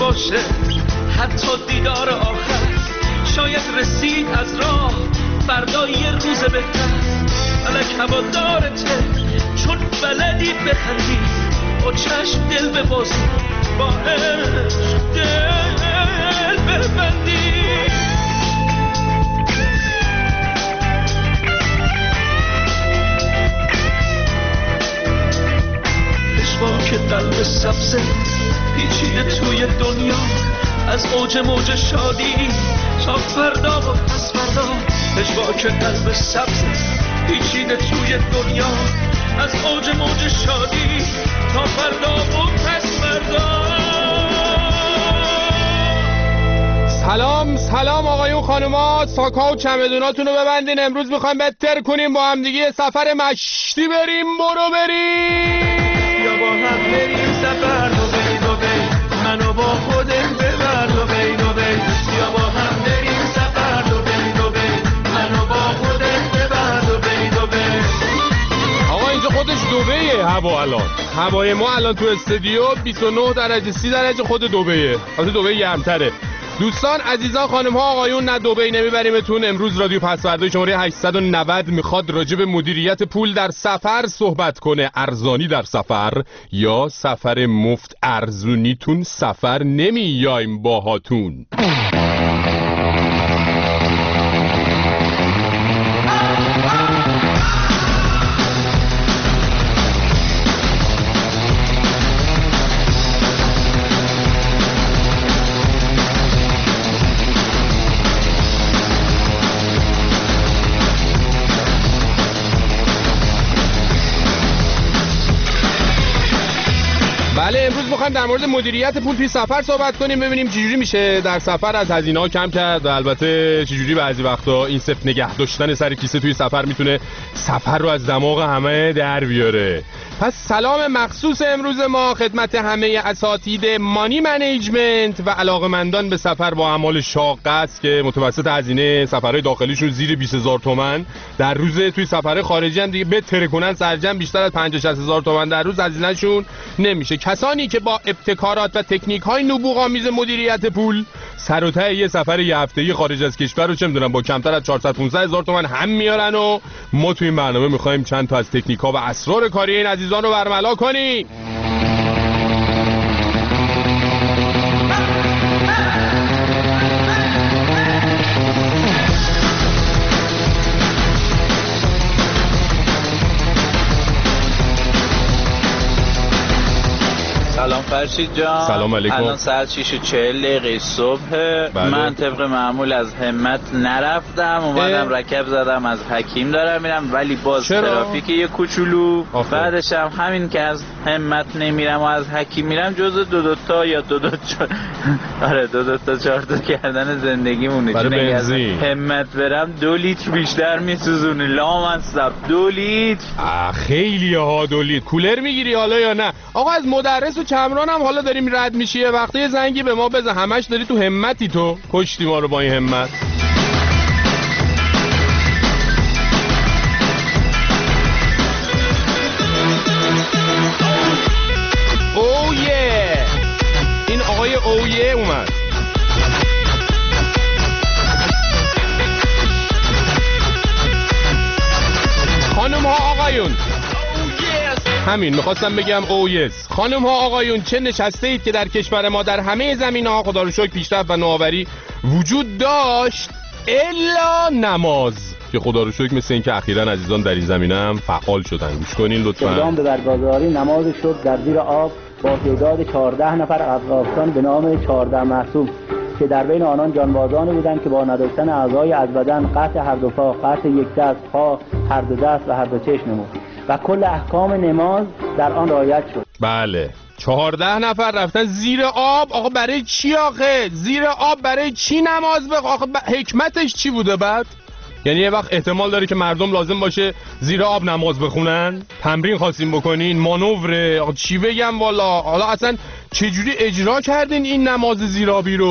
باشه حتی دیدار آخر، شاید رسید از راه فردا یه روز بهتر. فلک هوادارته چون بلدی بخندی، با چشم دل ببازی، با عشق دل ببندی. که قلب سبزه پیچیده توی دنیا، از اوج موج شادی تا فردا و پس فردا. که قلب سبزه پیچیده توی دنیا، از اوج موج شادی تا فردا و پس فردا. سلام آقایون خانومات، ساکا و چمدوناتون رو ببندین. امروز میخوایم بهتر کنیم با هم دیگه سفر مشتی بریم. یا با هم بریم سفر دوبی، منو با خودت ببر دوبی. یا با هم بریم سفر دوبی، منو با خودت ببر دوبی. آقا اینجا خودش دبیه هوا. الان هوای ما الان تو استودیو 29 درجه 30 درجه خود دبیه. البته دبی گرم‌تره. دوستان عزیزان خانم ها آقایون، نه دبی نمیبریمتون. امروز رادیو پسوردهای شماره 890 میخواد راجع به مدیریت پول در سفر صحبت کنه. ارزانی در سفر یا سفر مفت ارزونیتون سفر نمیایم باهاتون. امروز میخوایم در مورد مدیریت پول توی سفر صحبت کنیم، ببینیم چجوری میشه در سفر از هزینه‌ها کم کرد و البته چجوری بعضی وقتا این سفت نگه داشتن سر کیسه توی سفر میتونه سفر رو از دماغ همه در بیاره. پس سلام مخصوص امروز ما خدمت همه اساتید مانی منیجمنت و علاقمندان به سفر با اعمال شاق است که متوسط هزینه سفرهای داخلیشون زیر 20000 تومان در روز، توی سفرهای خارجی هم دیگه بتره کنن سرجم بیشتر از 50-60 تومان در روز هزینه‌شون نمیشه. کسانی که با ابتکارات و تکنیک‌های نبوغ‌آمیز مدیریت پول سر و ته یه سفر یه هفته‌ای خارج از کشور رو چه می‌دونم با کمتر از 400-500 هزار تومان هم میارن و ما توی این برنامه می‌خوایم چند تا از تکنیک‌ها و اسرار کاری این عزیزان رو برملا کنیم. سلام فرشید جان. سلام علیکم. الان ساعت 6:40 صبح. بله. من طبق معمول از همت نرفتم، اومدم رکب زدم از حکیم دارم میرم، ولی باز ترافیک یه کوچولو. بعدش هم همین که از همت نمیرم و از حکیم میرم جز دو تا یا دو تا 4 تا کردن زندگیمونه. چون از همت برم 2 لیتر بیشتر میسوزونه. لامصب 2 لیتر. خیلی ها 2 لیتر. کولر میگیری حالا یا نه؟ آقا از مدرس و چمران هم حالا داریم رد میشی، یه وقتی یه زنگی به ما بزن. همش داری تو همتی، تو کشتی ما رو با این همت. اویه این آقای اویه اومد. خانم ها آقایون، همین میخواستم بگم اویس. خانم ها آقایون، چه نشسته اید که در کشور ما در همه زمینه ها خدا رو شکر پیشرفت و نوآوری وجود داشت الا نماز، که خدا رو شکر مثل این که اخیراً عزیزان در این زمینه هم فعال شدن. گوش کنین لطفاً. اقدام به برگزاری نماز شکر در زیر آب با تعداد 14 نفر افغانستان به نام 14 معصوم که در بین آنان جانبازانی بودند که با نداشتن اعضای از بدن، قطع هر دو پا، قطع یک دست، پا، هر دو دست و هر دو چشم نمود و کل احکام نماز در آن رعایت شد. بله 14 نفر رفتن زیر آب. آقا برای چی آخه؟ زیر آب برای چی نماز آخه حکمتش چی بوده بعد؟ یعنی یه وقت احتمال داره که مردم لازم باشه زیر آب نماز بخونن؟ تمرین خواستیم بکنین؟ مانوره؟ آقا چی بگم والا؟ حالا اصلا چجوری اجرا کردین این نماز زیر آبی رو؟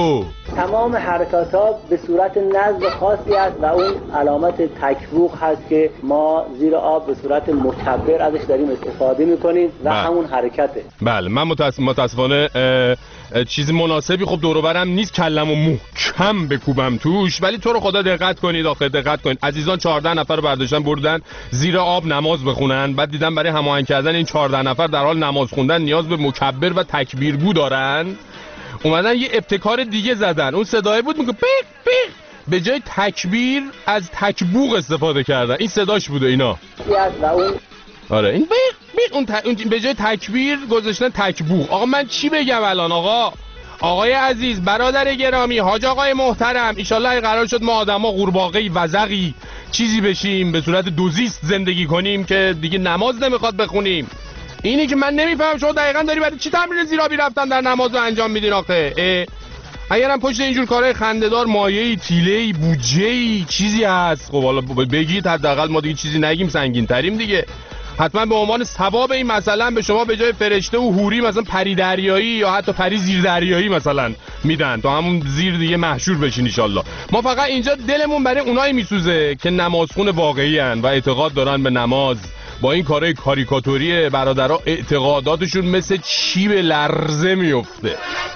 تمام حرکات ها به صورت نزد خاصی است و اون علامت تکبوغ هست که ما زیر آب به صورت مکبر ازش داریم استفاده میکنیم و همون حرکته. بله من متاسفانه چیز مناسبی خب دور و برم نیست کلمو محکم بکوبم توش، ولی تو رو خدا دقت کنید دقت کنید عزیزان. 14 نفر رو برداشتن بردن زیر آب نماز بخونن، بعد دیدم برای هماهنگ کردن این 14 نفر در حال نماز خوندن نیاز به مکبر و تکبیرگو دارن. اومدن یه ابتکار دیگه زدن، اون صدای بود میگه بیق بیق، به جای تکبیر از تکبوغ استفاده کردن. این صداش بوده اینا. آره این بیق بیق اون به جای تکبیر گذاشتن تکبوغ. آقا من چی بگم الان؟ آقای عزیز، برادر گرامی، حاج آقای محترم، ایشالله قرار شد ما آدما قورباغه‌ای وزغی چیزی بشیم به صورت دوزیست زندگی کنیم که دیگه نماز نمیخواد بخونیم. اینی که من نمیفهم شما دقیقاً داری برای چی تمرین زیرابی رفتن در نماز رو انجام میدین آخه؟ اگرم پشت اینجور کارهای خنده‌دار مایه‌ای، تیله‌ای، بودجه‌ای چیزی هست، خب حالا بگید حداقل ما دیگه چیزی نگیم، سنگین تریم دیگه. حتما به عنوان ثواب این مثلا به شما به جای فرشته و حوری مثلا پری دریایی یا حتی پری زیر دریایی مثلا میدن تا همون زیر دیگه محشور بشین ان شاءالله. ما فقط اینجا دلمون برای اونایی میسوزه که نمازخون واقعی ان و اعتقاد دارن به نماز. با این کارهای کاریکاتوری برادرها اعتقاداتشون مثل چیب لرزه میفته.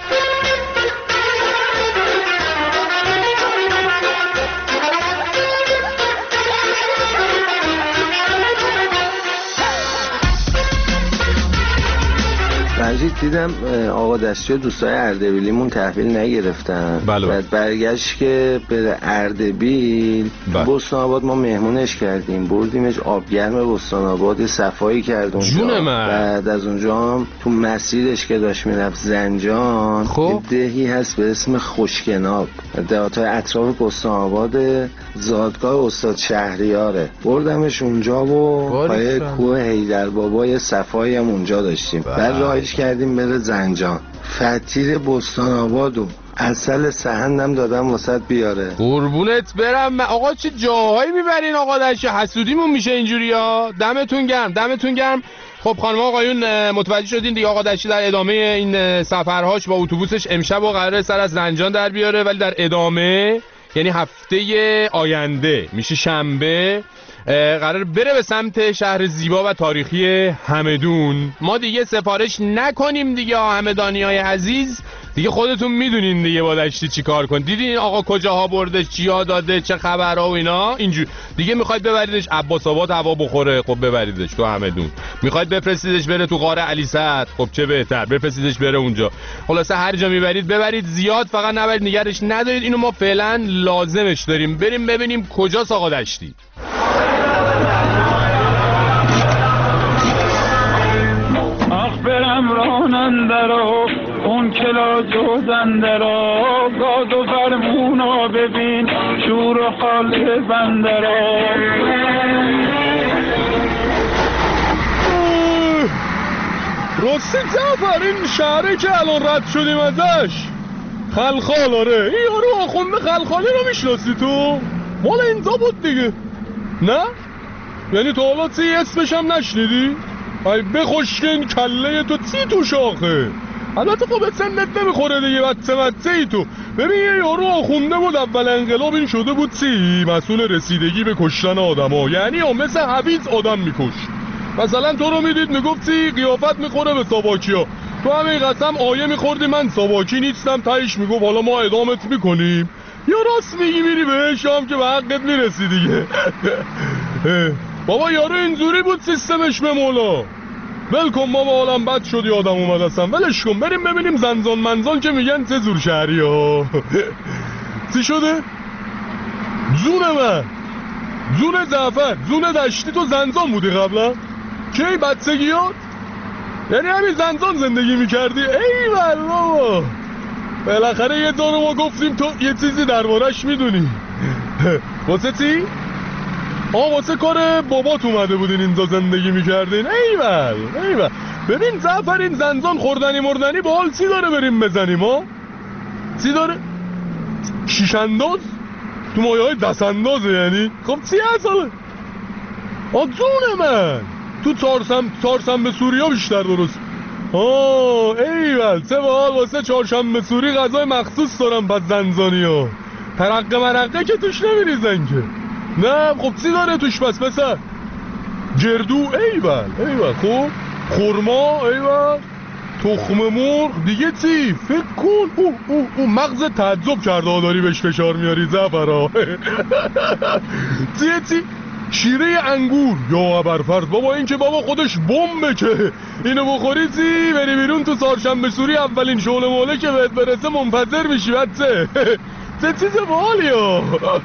مجید دیدم آقا دستی و دوستای اردبیلیمون تحویل نگرفتن. بعد برگشت که بره اردبیل. بستان آباد ما مهمونش کردیم، بردیمش آبگرم بستان آباد، صفایی کرد اونجا. بعد از اونجا هم تو مسیرش که داشت میرفت زنجان دهی هست به اسم خوشکناب، دهاتای اطراف بستان آباد، زادگاه استاد شهریاره. بردمش اونجا و پای کوه حیدر بابا یه صفایی هم اونجا داشتیم. بعد راهش کردیم بره زنجان. فطیر بستان آبادو اصل سهندم دادم واسط بیاره. قربونت برم. آقا چه جاهایی میبرین آقا دشت، حسودیمون میشه اینجوری ها. دمتون گرم. خب خانم آقایون متوجه شدین دیگه، آقا دشتی در ادامه این سفرهاش با اتوبوسش امشب و قراره سر از زنجان در بیاره، ولی در ادامه یعنی هفته آینده میشه شنبه قرار بره به سمت شهر زیبا و تاریخی همدون. ما دیگه سفارش نکنیم دیگه همدانیای عزیز، دیگه خودتون میدونین دیگه با دشتی چی کار کن. دیدین آقا کجاها برده، چیا داده، چه خبرها و اینا. اینجور دیگه میخواید ببریدش عباس آباد هوا بخوره، خب ببریدش تو همدون. میخواید بفرستیدش بره تو غار علی سعد، خب چه بهتر بفرستیدش بره اونجا. خلاصه هر جا میبرید ببرید، زیاد فقط نبرید، نگرش ندارید. اینو ما فعلا لازمش داریم. بریم ببینیم کجاست آقا دشتی. برم راننده رو اون کلا جوزنده رو، گاز و فرمونا ببین شور و حال بنده رو. راستی جعفر این شهره که الان رد شدیم ازش خلخال، آره این یارو آخونده خلخالی رو میشناسی تو؟ مال اینجا بود دیگه نه؟ یعنی تو حالا تی اسمش هم نشنیدی؟ ای بخشکن کله تو تی تو شاخه. البته خب سنت نمیخوره دیگه، بچه ای تو. ببین یه یارو آخونده بود اول انقلاب این شده بود تی مسئول رسیدگی به کشتن آدم ها، یعنی مثل حویج آدم میکش. مثلا تو رو میدید میگفتی قیافت میخوره به ساواکی ها، تو همین قسم آیه میخوردی من ساواکی نیستم، تایش میگفت حالا ما ادامت میکنیم، یا راست میگی میری بهش هم که به حقت میرسی دیگه. بابا یارو اینجوری بود سیستمش به مولا. ولکن بابا عالم بد شد یادم اومد اصلا، ولش کن بریم ببینیم زنجان منزان که میگن چه زور شهری ها. چی شده؟ جون من، جون جعفر، جون دشتی تو زنجان بودی قبلا؟ کی بچگیات؟ یعنی همین زنجان زندگی میکردی؟ ای بابا بالاخره یه دارو ما گفتیم تو یه چیزی دربارش میدونی. واسه چی؟ واسه کار بابات اومده بودین اینجا زندگی میکردین؟ ایول. ببین جعفر این زنجان خوردنی مردنی با حال چی داره بریم بزنیم ها؟ چی داره؟ شیش انداز؟ تو مایه های دست اندازه یعنی؟ خب چی هست حالا؟ جون من تو چهارشنبه سوریا بیشتر درست. ایول سه بال واسه چهارشنبه سوری غذای مخصوص دارم. پس زنزانیو ترقه مرقه که توش نمیریزن که. نه خب چی داره توش پسر؟ گردو ایول خب خورما ایول تخم مرغ دیگه چی؟ فکر کن او مغز تعجب کرده داری بهش فشار میاری زفرا. چی؟ شیره انگور یا ابرفرد بابا، این که بابا خودش بمبه که اینو بخوری چی؟ بری بیرون تو چهارشنبه سوری اولین شعله موله که بهت برسه منفجر میشی. بچه چه چیز باحالی ها.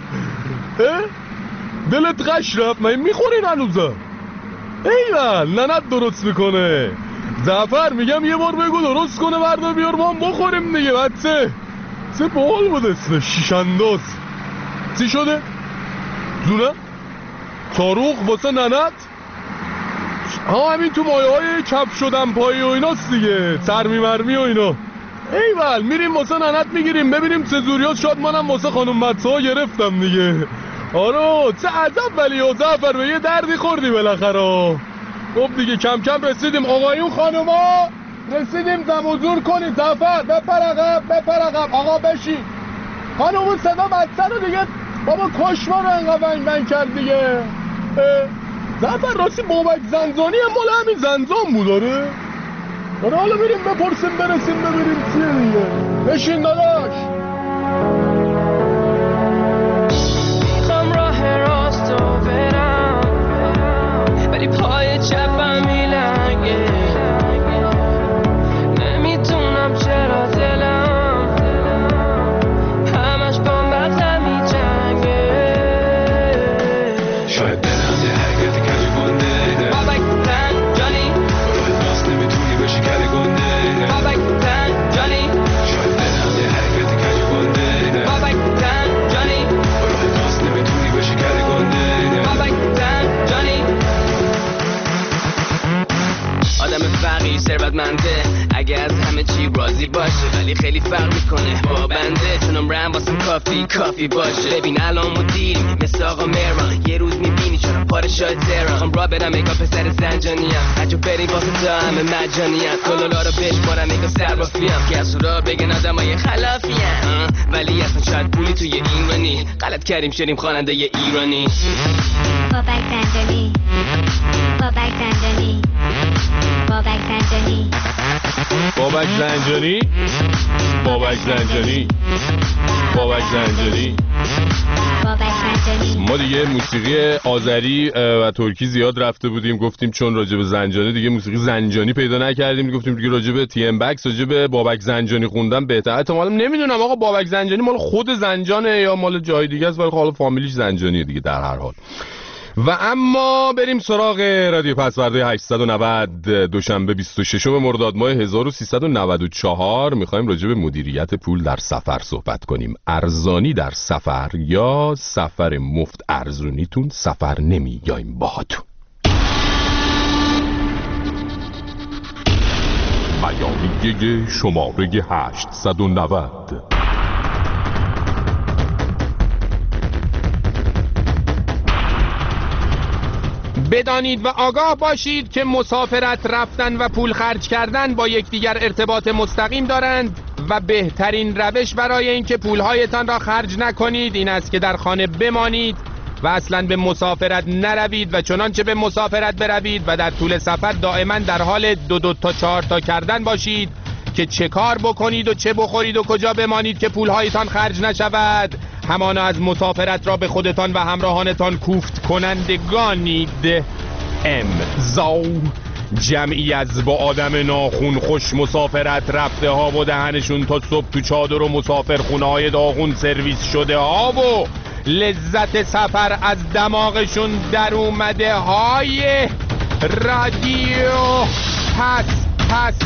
دلت قش رفت؟ من میخورین هنوزا؟ ایول ننت درست میکنه. زفر میگم یه بار بگو درست کنه بردا بیار ما هم بخوریم دیگه. بچه چه باحال بود اسمش، شیشنداز. چی شده؟ زونه؟ چاروخ واسه ننت؟ همین تو مایه های چپ شدن پایی و ایناست دیگه، ترمی مرمی و اینا. ایول میریم واسه ننت میگیریم ببینیم چه زوریات. شاد منم واسه خانم مدسه ها گرفتم دیگه. آره چه عجب ولی و زفر به یه دردی خوردی بالاخره. خب دیگه کم کم رسیدیم. آقایون خانوما رسیدیم، دم و زور کنید. زفر بپر عقب آقا بشین. خانومون صدا مدسه رو دیگه بابا کشما رو انقدر بنگ کرد دیگه. زفر راستی بابک زنجانی هم مال همین زنجان بود داره. حالا بریم بپرسیم برسیم ببینیم چیه دیگه. بشین داداش. میخوام راه راست رو برم ولی پای چپم میلنگه. نمیدونم چرا دلم همش با مغزم میجنگه. شاید دلم یه حرکت کج گنده بابک زنجانی راهت راست نمیتونی بشی کل گنده. بابک زنجانی شاید دلم یه حرکت کج گنده بابک زنجانی راهت راست نمیتونی بشی کل گنده. بابک زنجانی آدم فقیر ثروتمنده اگه از همه چی راضی باشه ولی خیلی فرق میکنه با بنده. چونم رم واسم کافی باشه. ببین الان مدیریم مثل آقا مهران، یه روز میبینی چرا پادشاه تهران. خواهم را برم اگه پسر زنجانیم هجو بریم واسه تا همه مجانیم. کلالا رو بشمارم اگه سربافیم که از را بگن آدم های خلافیم ولی اصلا شاید پولی توی ایرانی. غلط کردیم شدیم خواننده ی ایرانی. بابک زنجانی بابک زنجانی بابک زنجانی بابک زنجانی بابک زنجانی بابک زنجانی. ما دیگه موسیقی آذری و ترکی زیاد رفته بودیم، گفتیم چون راجع به زنجانی دیگه موسیقی زنجانی پیدا نکردیم، گفتیم دیگه راجع به تی ام بکس راجع به بابک زنجانی خوندم بهتره. احتمالاً نمیدونم آقا بابک زنجانی مال خود زنجانه یا مال جای دیگه است ولی حالا فامیلیش زنجانیه دیگه در هر حال. و اما بریم سراغ رادیو پسورده 890 دوشنبه 26 مرداد ماه 1394. میخوایم راجع به مدیریت پول در سفر صحبت کنیم. ارزانی در سفر یا سفر مفت ارزونیتون سفر نمیایم باهاتون. بیانیه شماره 890. بدانید و آگاه باشید که مسافرت رفتن و پول خرج کردن با یکدیگر ارتباط مستقیم دارند و بهترین روش برای اینکه پولهایتان را خرج نکنید این است که در خانه بمانید و اصلا به مسافرت نروید و چنانچه به مسافرت بروید و در طول سفر دائما در حال 2 تا 4 تا کردن باشید که چه کار بکنید و چه بخورید و کجا بمانید که پولهایتان خرج نشود. همانا از مسافرت را به خودتان و همراهانتان کوفت کنندگانید. امضا. جمعی از با آدم ناخون خوش مسافرت رفته ها و دهنشون تا صبح تو چادر و مسافرخونه های داغون سرویس شده ها و لذت سفر از دماغشون در اومده های رادیو پس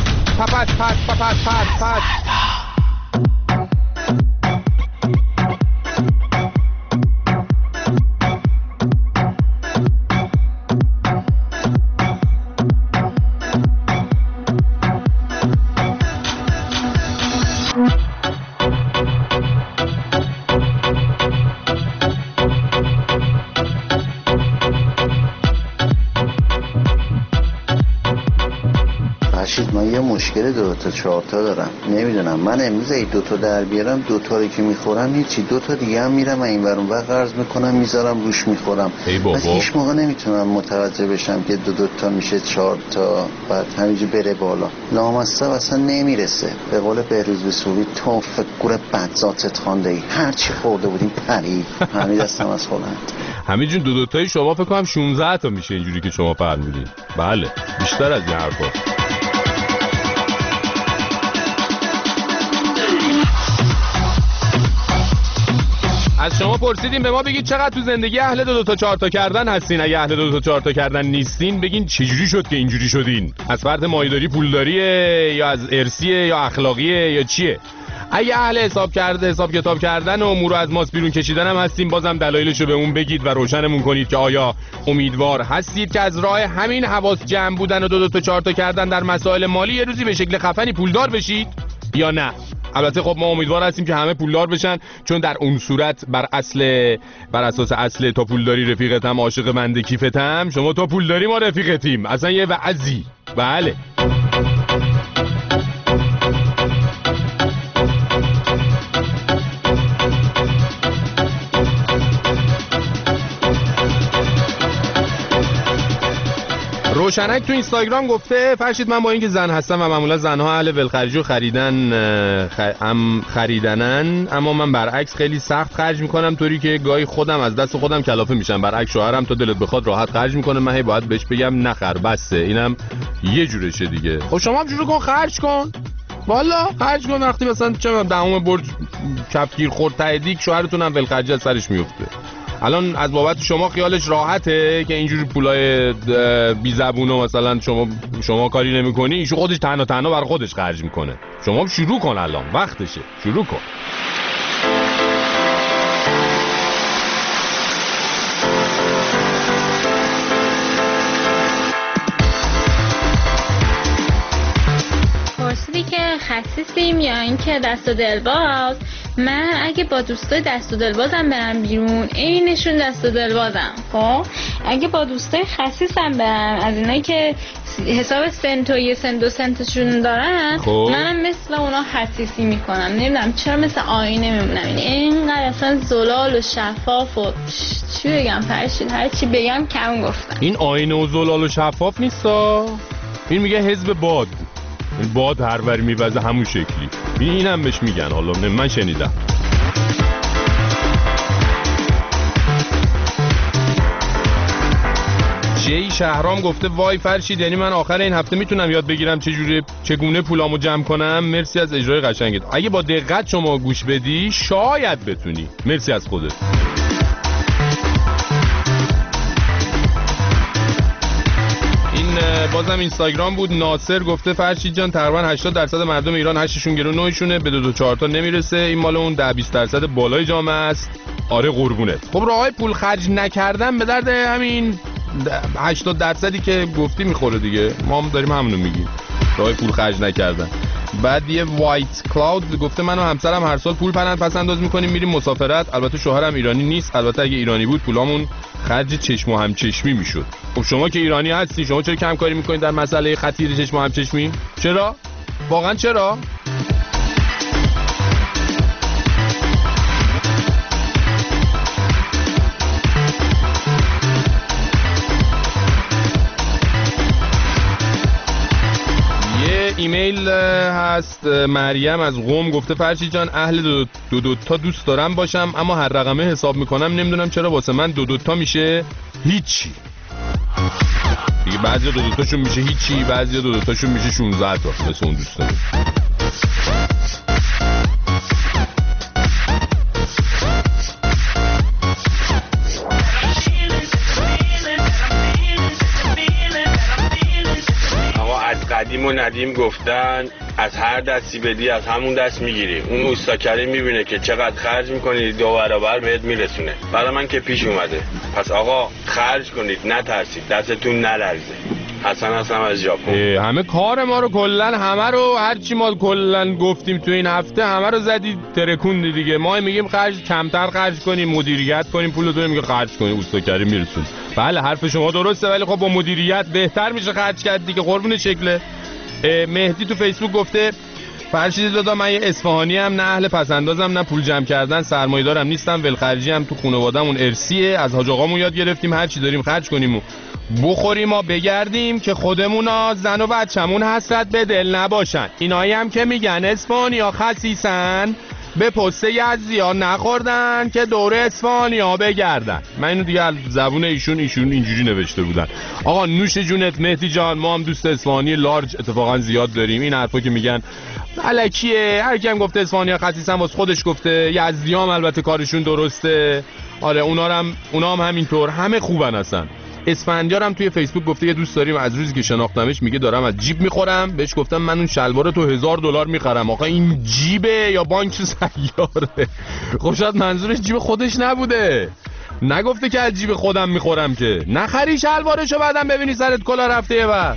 فرشید من یه مشکل 2 تا 4 تا دارم، نمیدونم من امروز ای 2 تا در بیارم 2 تا رو که میخورم هیچی، 2 تا دیگه هم میرم این ور اون ور قرض میکنم میذارم روش میخورم. از هیچ موقع نمیتونم متوجه بشم که 2 تا میشه 4 تا بعد همینجوری بره بالا. لامصب اصلا نمیرسه. به قول بهروز بسوری تو فکر بدذاتت خونده ای، هرچی خورده بودیم پرید. همین دستم از خودم. همینجون 2 تایی شما فکر کنم 16 تا میشه اینجوری که شما فرمودین. بله بیشتر از این حرفا. از شما پرسیدیم به ما بگید چقدر تو زندگی اهل 2 تا 4 تا کردن هستین. اگه اهل 2 تا 4 تا کردن نیستین بگین چجوری شد که اینجوری شدین. از فرد مایه‌داری پولداریه یا از ارثیه یا اخلاقیه یا چیه؟ اگه اهل حساب کتاب کردن و امور رو از ماست بیرون کشیدن هم هستیم بازم دلایلشو به اون بگید و روشنمون کنید که آیا امیدوار هستید که از راه همین حواس جمع بودن و 2 تا 4 تا کردن در مسائل مالی یه روزی به شکل خفنی پولدار بشید یا نه؟ البته خب ما امیدوار هستیم که همه پولدار بشن، چون در اون صورت بر اساس اصل تا پولداری رفیقتم عاشق بنده کیفتم، شما تا پولداری ما رفیقتیم. اصلا یه وعظی. بله روشنک تو اینستاگرام گفته فرشید من با اینکه زن هستم و معمولا زنها اهل ولخرجی و خریدنن اما من برعکس خیلی سخت خرج میکنم، طوری که گاهی خودم از دست خودم کلافه میشم. برعکس شوهرم تا دلت بخواد راحت خرج میکنه، من هی باید بهش بگم نخر بسه. اینم یه جورشه دیگه. خب شما هم شروع کن خرج کن، والا خرج کن. وقتی مثلا چه دهم برج کفگیر خورد ته دیگ شوهرتون هم ولخرجی از سرش میفته. الان از بابت شما خیالش راحته که اینجوری پولای بی زبونو مثلا شما کاری نمی‌کنی، ایشون خودش تنها برای خودش خرج میکنه. شما شروع کن، الان وقتشه، شروع کن. پرسیدی که خسیسیم یا اینکه دست و دلباز. من اگه با دوستای دست و دلبازم برم بیرون عینشون دست و دلبازم. خب اگه با دوستای خسیسم برم، از اینایی که حساب سنت و 1 سنت 2 سنتشون دارن، منم مثل اونا خسیسی میکنم. نمیدونم چرا مثل آینه میمونم. اینقدر اصلا زلال و شفاف و چی بگم فرشید، هر چی بگم کم گفتم. این آینه و زلال و شفاف نیستا، این میگه حزب باد. این باد هر وری میوزه همون شکلی. اینم بهش میگن، حالا من شنیدم. جی شهرام گفته وای فرشید، یعنی من آخر این هفته میتونم یاد بگیرم چگونه پولامو جمع کنم. مرسی از اجرای قشنگت. اگه با دقت شما گوش بدی شاید بتونی. مرسی از خودت. بازم اینستاگرام بود. ناصر گفته فرشید جان تقریبا 80% مردم ایران 8شون گرون 9شونه، به 2 تا 4 تا نمیرسه. این مال اون 10-20% بالای جامعه است. آره قربونت. خب راههای پول خرج نکردن به درد همین 80% که گفتی میخوره دیگه. ما هم داریم همونو میگیم، راه پول خرج نکردن. بعد یه وایت کلاود گفته من و همسرم هر سال پول پس انداز میکنیم میریم مسافرت. البته شوهرم ایرانی نیست، البته اگه ایرانی بود پولامون خرج چشم و همچشمی میشد. خب شما که ایرانی هستی، شما چرا کم کاری میکنید در مسئله خطیر چشم و همچشمی؟ چرا؟ واقعا چرا؟ ایمیل هست. مریم از قم گفته فرشید جان اهل 2 تا دوست دارم باشم، اما هر رقمه حساب میکنم نمیدونم چرا واسه من 2 تا میشه هیچی دیگه. بعضی 2 تاشون میشه هیچی، بعضی 2 تاشون میشه 16 تا مثل اون دوستان. قدیم و ندیم گفتن از هر دستی بدی از همون دست میگیری. اون اوستاکری میبینه که چقدر خرج میکنی 2 برابر بهت میرسونه. برای من که پیش اومده. پس آقا خرج کنید، نترسید، دستتون نلرزه. حسن از ژاپن. همه کار ما رو کلن، همه رو هرچی ما کلن گفتیم تو این هفته همه رو زدی ترکوندی دیگه. ما میگیم کمتر خرج کنیم، مدیریت کنیم، پولتون میگه خرج کنیم، اوستاکری میرسون. بله حرف شما درسته، ولی خب با مدیریت بهتر میشه خرج کرد دیگه. قربون شکله مهدی تو فیسبوک گفته فرشید دادا من یه اصفهانی هم، نه اهل پسندازم نه پول جمع کردن، سرمایه دارم نیستم، ولخرجی هم تو خانواده‌مون ارثیه، از حاج آقامون یاد گرفتیم هر چی داریم خرج کنیم و بخوریم و بگردیم که خودمونا زن و بچمون حسرت به دل نباشن. اینایی هم که میگن اصفهانی‌ها خسیسن به پسته یزدی‌ها نخوردن که دور اصفهانی‌ها بگردن. من اینو دیگه زبون ایشون اینجوری نوشته بودن. آقا نوش جونت مهدی جان، ما هم دوست اصفهانی لارج اتفاقا زیاد داریم. این حرفا که میگن الکیه، هر کی هم گفته اصفهانی‌ها خسیسن واسه خودش گفته، یزدی‌ها هم البته کارشون درسته. آره اونا هم همینطور، همه خوبن اصلا. اسفندیار هم توی فیسبوک گفته یه دوست داریم از روزی که شناختمش میگه دارم از جیب میخورم، بهش گفتم من اون شلوار تو $1000 میخرم. آقا این جیبه یا بانک سیاره؟ خب شاید منظورش جیب خودش نبوده، نگفته که از جیب خودم میخورم که. نخری شلوارشو بعدم ببینی سرت کلا رفته یه وقت.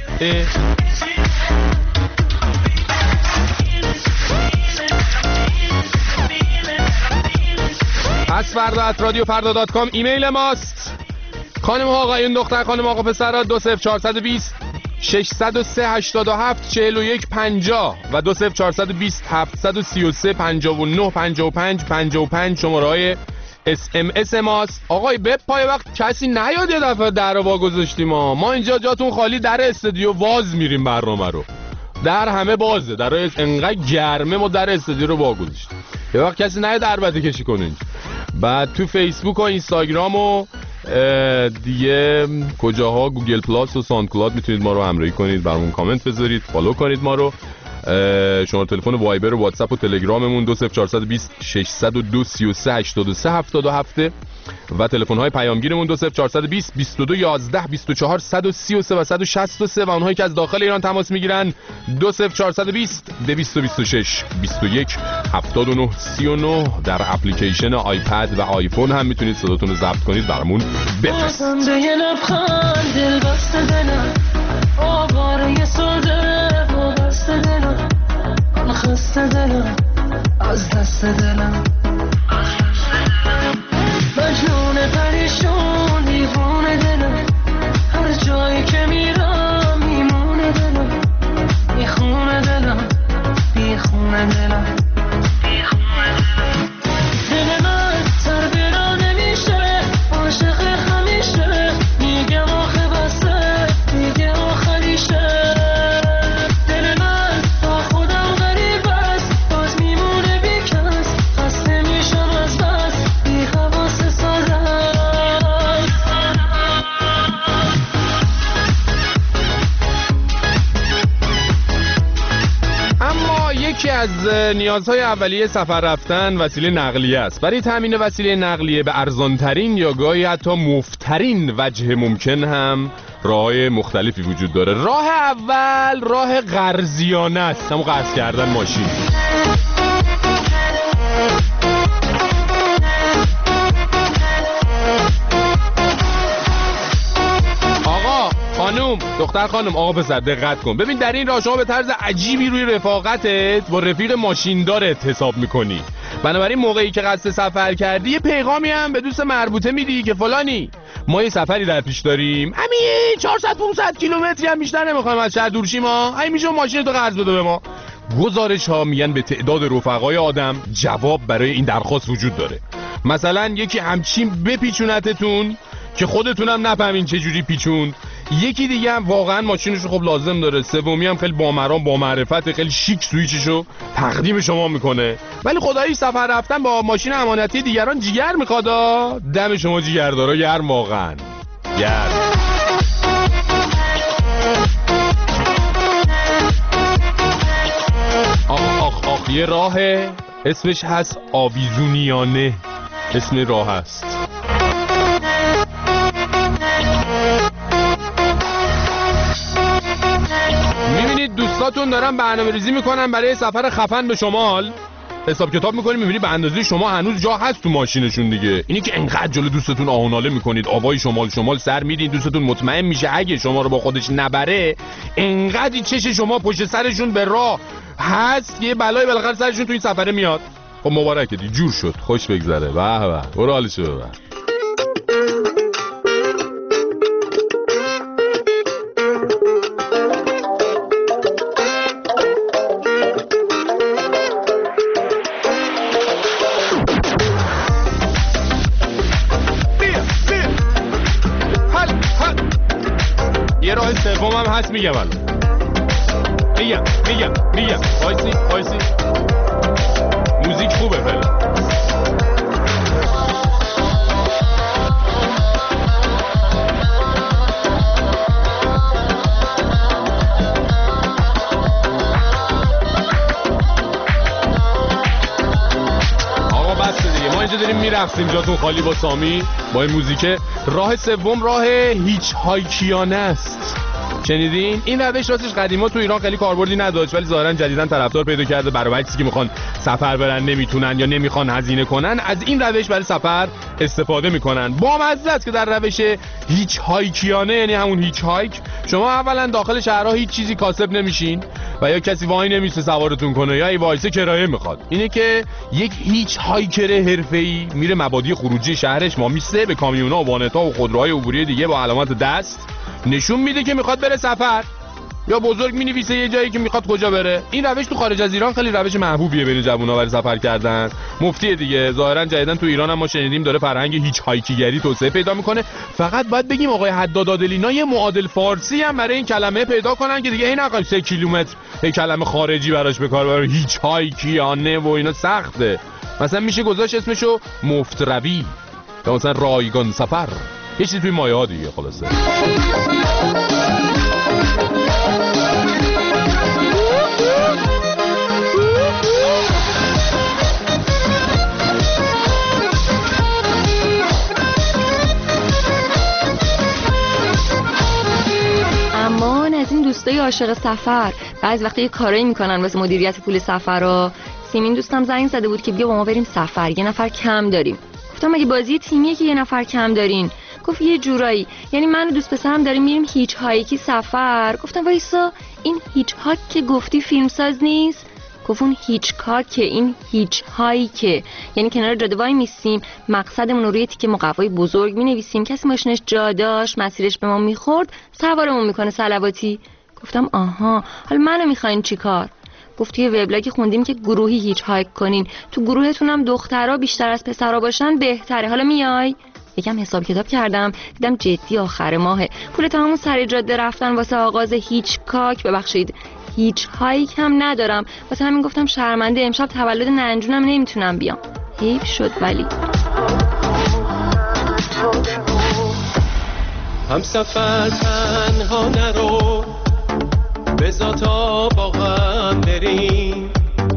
پس فردا @radiofarda.com ایمیل ماست. خانم ها آقایون دختر خانم آقا پسرها 20420 603 87 41 50 و 20420 733 59 55 55 شماره های SMS ماست. آقای به پای وقت کسی نیاد یه دفعه در وا گذاشتیم ما اینجا جاتون خالی، در استودیو واز میریم برنامه رو، در همه بازه، در انقدر گرمه ما در استودیو رو وا گذاشتیم، یه وقت کسی نیاد دربته کشی کنه. بعد تو فیسبوک و اینستاگرام و دیگه کجاها، گوگل پلاس و ساوند کلاود میتونید ما رو همراهی کنید، برامون کامنت بذارید، فالو کنید ما رو. شماره تلفن وایبر و واتساپ و تلگراممون 20420 602 33 83 77 و تلفن های پیامگیرمون 20420 22 11 24 133 و 163 و اونهایی که از داخل ایران تماس میگیرن 20420 226 21 79 39. در اپلیکیشن آیپد و آیفون هم میتونید صداتون رو ضبط کنید برامون بفرستید. خسته دلم از دست دلم، مجنون پریشون دیوونه دلم، هر جایی که میرم میمونه دلم، میخونه دلم میخونه دلم، دل من سر برا نمیشه، عاشق همیشه، میگم آخه بسه، میگه آخریشه. یکی از نیازهای اولیه سفر رفتن وسیله نقلیه است. برای تامین وسیله نقلیه به ارزانترین یا گاهی حتی مفترین وجه ممکن هم راه‌های مختلفی وجود داره. راه اول راه قرضیانه است، همون قرض کردن ماشین. خانم، دختر خانم، آقا پسر دقت کن. ببین در این راه شما به طرز عجیبی روی رفاقتت با رفیق ماشیندارت حساب میکنی. بنابراین موقعی که قصد سفر کردی یه پیغامی هم به دوست مربوطه میدی که فلانی ما یه سفری در پیش داریم، همین 400-500 کیلومتری هم بیشتر نمیخوایم از شهر دور شیم، همین میشه ماشینتو قرض بده به ما. گزارش ها میگن به تعداد رفقای آدم جواب برای این درخواست وجود داره. مثلا یکی همچین بپیچونتتون که خودتونم نفهمین چه جوری پیچوند، یکی دیگه هم واقعا ماشینشو خب لازم داره، سومی هم خیلی با معرفت، خیلی شیک سویچشو تقدیم شما میکنه. ولی خدایی سفر رفتن با ماشین امانتی دیگران جیگر میخواد. دم شما جیگردارا گرم، واقعا گرم. آخ یه راهه اسمش هست آویزونیانه، اسم راه هست. میبینید دوستاتون دارن برنامه ریزی میکنن برای سفر خفن به شمال، حساب کتاب میکنید میبینید به اندازه شما هنوز جا هست تو ماشینشون دیگه. اینی که انقدر جلو دوستتون آهناله میکنید، آوای شمال سر میدین، دوستتون مطمئن میشه اگه شما رو با خودش نبره انقدر چش شما پشت سرشون به راه هست یه بلای بالاخره سرشون تو این سفره میاد. خب مبارکه دی، جور شد، خوش بگذره. به به، برو حالشو ببر. هست میگم وایسی موزیک خوبه فعلا. داریم میرقصیم جاتون خالی با سامی با این موزیکه. راه سوم راه هیچ هایکیانه است. شنیدین؟ این روش راستش قدیما تو ایران خیلی کاربردی نداشت ولی ظاهرا جدیداً طرفدار پیدا کرده. برای کسی که میخوان سفر برن نمیتونن یا نمیخوان هزینه کنن از این روش برای سفر استفاده میکنن. بامزه است که در روش هیچ هایکیانه یعنی همون هیچ هایک شما اولا داخل شهرها هیچ چیزی کاسب نمیشین و یا کسی وای نمیسته سوارتون کنه یا ای وایسه کرایه میخواد. اینه که یک هیچ هایکر حرفه‌ای میره مبادی خروجی شهرش وامیسته به کامیونا و وانت‌ها و خودروهای عبوری دیگه با علامت دست نشون میده که میخواد بره سفر یا بزرگ مینویسه یه جایی که میخواد کجا بره. این روش تو خارج از ایران خیلی روش محبوبیه بین جوونا برای سفر کردن. مفتی دیگه ظاهرا جدیدن تو ایران هم ما شنیدیم داره فرهنگ هیچ هایکیگری توسعه پیدا میکنه. فقط باید بگیم آقای حداد عادلینا یه معادل فارسی هم برای این کلمه پیدا کنن که دیگه این نقاش 3 کیلومتر یه کلمه خارجی براش به کار ببره. هیچ هایکیانه و اینا سخته. مثلا میشه گذاشت اسمشو مفتروی یا مثلا رایگان سفر یه چیزی توی مایه ها دیگه. خلاصه اما از این دوستای عاشق سفر بعضی وقتا یه کارایی میکنن واسه مدیریت پول سفرها. سیمین دوستم زنگ زده بود که بیا با ما بریم سفر، یه نفر کم داریم. گفتم مگه بازی تیمیه که یه نفر کم دارین؟ گفت یه جورایی، یعنی من و دوست پسرم داریم میریم هیچ هایکی سفر. گفتم وایسا این هیچ هاک که گفتی فیلمساز نیست؟ گفت اون هیچ کاکه، این هیچ هایکه، یعنی کنار جاده وای میسیم مقصدمون رو روی تیکه مقوای بزرگ مینویسیم، کسی ماشینش جا داشت مسیرش به ما میخورد سوارمون میکنه صلواتی. گفتم آها حالا منو میخواین چیکار؟ گفت توی وبلاگی خوندیم که گروهی هیچ هایک کنین، تو گروهتون هم دخترها بیشتر از پسرها باشن بهتره، حالا میای؟ یکم حساب کتاب کردم دیدم جدی آخر ماهه، پول تا همون سر جاده رفتن واسه آغاز هیچ کاک ببخشید هیچ هایک هم ندارم، واسه همین گفتم شرمنده امشب تولد ننجونم نمیتونم بیام. حیف شد ولی هم سفر تنها نرو بذار تا با هم بریم،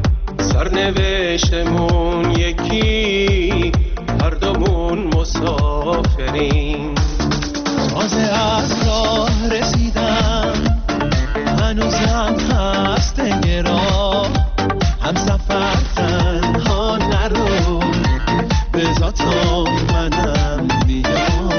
سرنوشتمون یکی هر دومون مسافریم. تازه از راه رسیدم هنوزم خسته راه، هم سفر تنها نرو بذار تا منم بیام.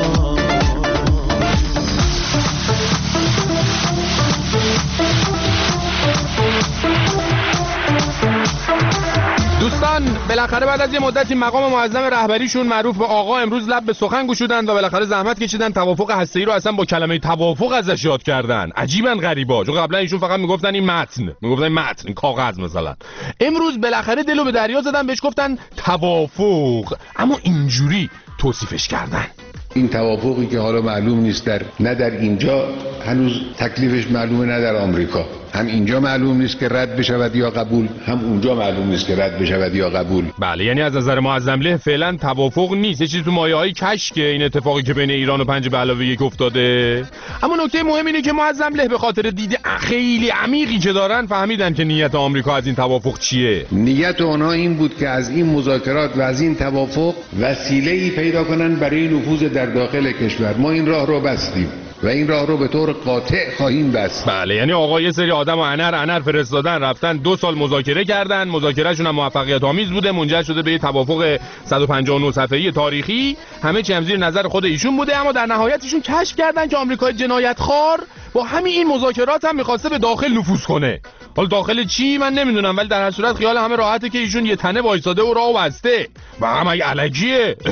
دوستان بالاخره بعد از یه مدتی مقام معظم رهبریشون معروف به آقا امروز لب به سخن گشودن و بالاخره زحمت کشیدن توافق هسته‌ای رو اصلا با کلمه توافق ازش یاد کردن. عجیبن غریبا، چون قبلا ایشون فقط میگفتن این متن کاغذ مثلا. امروز بالاخره دلو به دریا زدن بهش گفتن توافق، اما اینجوری توصیفش کردن. این توافقی که حالا معلوم نیست نه در اینجا هنوز تکلیفش معلومه نه در آمریکا، هم اینجا معلوم نیست که رد بشود یا قبول، هم اونجا معلوم نیست که رد بشود یا قبول. بله یعنی از نظر معظمله فعلا توافق نیست، یه چیزی تو مایه‌های کشکه این اتفاقی که بین ایران و 5+1 افتاده. اما نکته مهم اینه که معظمله به خاطر دید خیلی عمیقی که دارن فهمیدن که نیت آمریکا از این توافق چیه. نیت اونها این بود که از این مذاکرات و از این توافق وسیله‌ای پیدا کنن برای نفوذ در داخل کشور. ما این راه رو بستیم و این راه رو به طور قاطع خواهیم بست. بله یعنی آقا یه سری آدم انر فرستادن رفتن 2 سال مذاکره کردن، مذاکرهشون هم موفقیت آمیز بوده، منجر شده به توافق 159 صفحه‌ای تاریخی، همه چی هم زیر نظر خود ایشون بوده، اما در نهایتشون کشف کردن که آمریکای جنایتخوار با همین این مذاکرات هم می‌خواسته به داخل نفوذ کنه. حالا داخل چی من نمیدونم، ولی در هر صورت خیال همه راحته که ایشون یه تنه وایساده و راهو بسته و هم اگه الکیه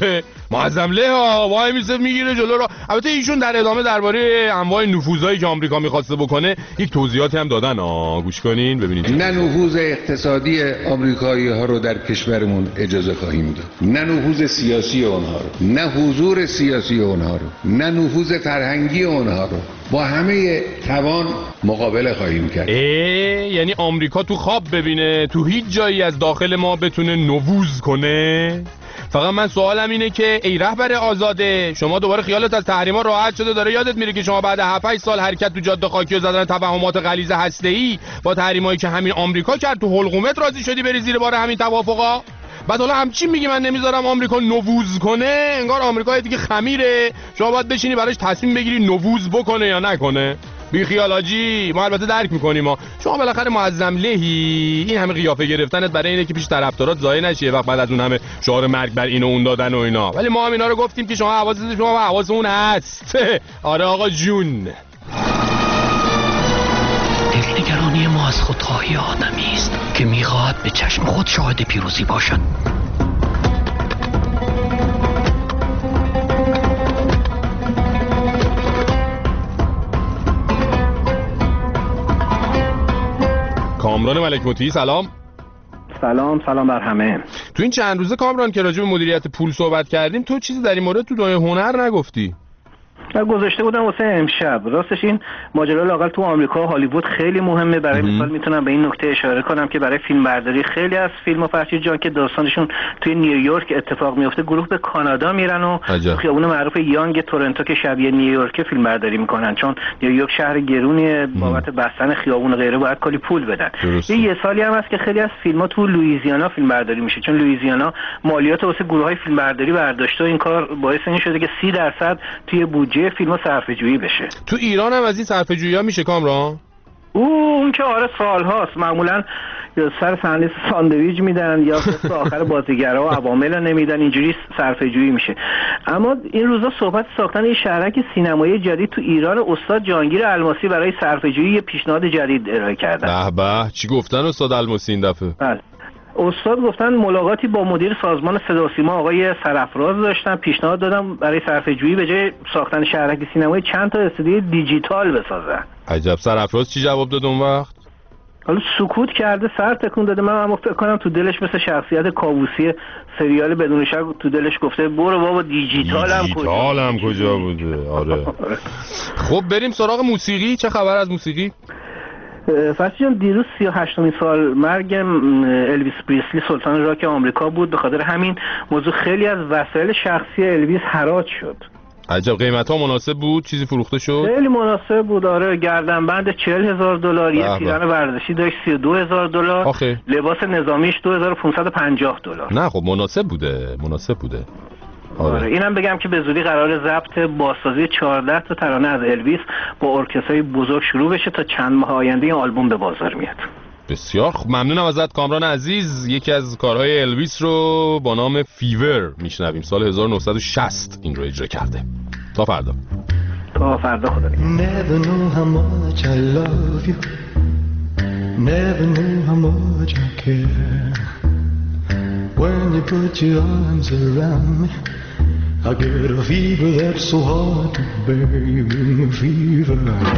معظم ها وای میسه میگیره جلو رو. البته ایشون در ادامه درباره انواع نفوذایی که آمریکا میخواسته بکنه یک توضیحاتی هم دادن. گوش کنین ببینید. نه نفوذ اقتصادی آمریکایی‌ها رو در کشورمون اجازه خواهیم داد، نه نفوذ سیاسی اونها رو، نه حضور سیاسی اونها رو، نه نفوذ فرهنگی اونها رو. با همه توان مقابله خواهیم کرد. یعنی آمریکا تو خواب ببینه تو هیچ جایی از داخل ما بتونه نفوذ کنه؟ فقط من سوالم اینه که ای رهبر آزاده، شما دوباره خیالت از تحریما راحت شده؟ داره یادت میره که شما بعد 7-8 سال حرکت تو جاده خاکی و زدن توهمات غلیظ هسته‌ای با تحریمایی که همین آمریکا کرد تو حلقومت راضی شدی بری زیر بار همین توافقا؟ بعد حالا همچین میگی من نمیذارم آمریکا نفوذ کنه؟ انگار آمریکا دیگه خمیره، شما باید بشینی براش تصمیم بگیری نفوذ بکنه یا نکنه. بی خیال حاجی، ما البته درک میکنیم شما بالاخره معظم لهی، این همه قیافه گرفتنت برای اینه که پیش طرفدارات ضایع نشی یه وقت بعد از اون همه شعار مرگ بر این و اون دادن و اینا. ولی ما هم اینا رو گفتیم که شما حواستون هست. آره آقا جون. دلنگرانی ما از خودخواهی آدمی است که میخواهد به چشم خود شاهد پیروزی باشد. کامران ملک مطیعی سلام. سلام بر همه. تو این چند روزه کامران که راجع به مدیریت پول صحبت کردیم تو چیزی در این مورد تو دنیای هنر نگفتی؟ گذاشته بودم واسه امشب. راستش این ماجرا لااقل تو آمریکا و هالیوود خیلی مهمه. برای مثال میتونم به این نکته اشاره کنم که برای فیلمبرداری خیلی از فیلم‌ها فرشید جان که داستانشون توی نیویورک اتفاق میفته، گروه به کانادا میرن و خیابون معروف یانگ تورنتو که شبیه نیویورک فیلمبرداری میکنن، چون نیویورک شهر گرونیه، بابت بستن خیابون و غیره باید کلی پول بدن. یه سالی هم هست که خیلی از فیلم‌ها تو لوئیزیانا فیلمبرداری میشه، چون لوئیزیانا مالیات واسه گروه‌های فیلمبرداری برداشته و این کار باعث این شده که 30% توی بودجه فیلم‌ها صرفه‌جویی بشه. تو ایران هم از این صرفه‌جویی‌ها میشه کامران؟ اون که آره سال‌هاست. معمولاً یا سر صحنه ساندویچ میدن یا تا آخر بازیگرا و عوامل نمیدن، اینجوری صرفه‌جویی میشه. اما این روزا صحبت ساختن یه شهرک سینمایی جدید تو ایران، استاد جهانگیر الماسی برای صرفه‌جویی یه پیشنهاد جدید ارائه کردن. به چی گفتن استاد الماسی این دفعه؟ بله. استاد گفتن ملاقاتی با مدیر سازمان صدا و سیما آقای سرافراز داشتن، پیشنهاد دادم برای صرفه‌جویی به جای ساختن شهرک سینمایی چند تا استودیوی دیجیتال بسازن. عجب. سرافراز چی جواب داد اون وقت؟ حالا سکوت کرده، سر تکون داده. من اما فکر کنم تو دلش مثل شخصیت کاووسی سریال بدون شک تو دلش گفته برو بابا دیجیتال هم کجا بوده. آره. خب بریم سراغ موسیقی. چه خبر از موسیقی؟ فرشی جان دیروز 38مین سال مرگ الویس پریسلی سلطان راک آمریکا بود. به خاطر همین موضوع خیلی از وسایل شخصی الویس حراج شد. عجب. قیمت‌ها مناسب بود؟ چیزی فروخته شد؟ خیلی مناسب بود. آره گردنبند $40,000، یه پیراهن ورزشی داشت $32,000، لباس نظامیش $2,550. نه خب مناسب بوده. آره اینم بگم که به زودی قرار ضبط بازسازی 14 تا ترانه از الویس با ارکسترهای بزرگ شروع بشه تا چند ماه آینده این آلبوم به بازار میاد. بسیار خوب. ممنونم ازت کامران عزیز. یکی از کارهای الویس رو با نام فیور میشنویم. سال 1960 این رو اجرا کرده. تا فردا خدا. Never knew how much I love you. Never knew how much I care. When you put your arms around me, I get a fever that's so hard to bear. You give me fever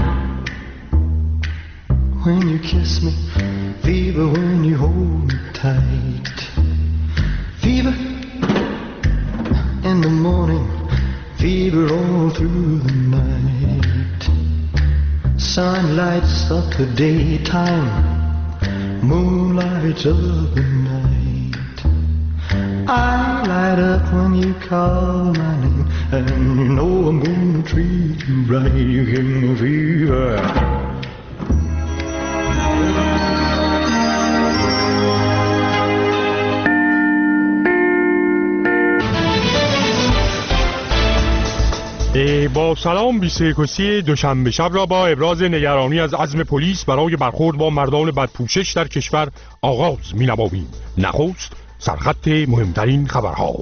when you kiss me, fever when you hold me tight, fever in the morning, fever all through the night. Sun lights up the daytime, moon lights up the night. I light up when you call my name, and you know I'm gonna treat you right. You give me fever. با سلام 21 دوشنبه شب را با ابراز نگرانی از عزم پلیس برای برخورد با مردان بدپوشش در کشور آغاز می‌نماییم. نخست سرخط مهمترین خبرها.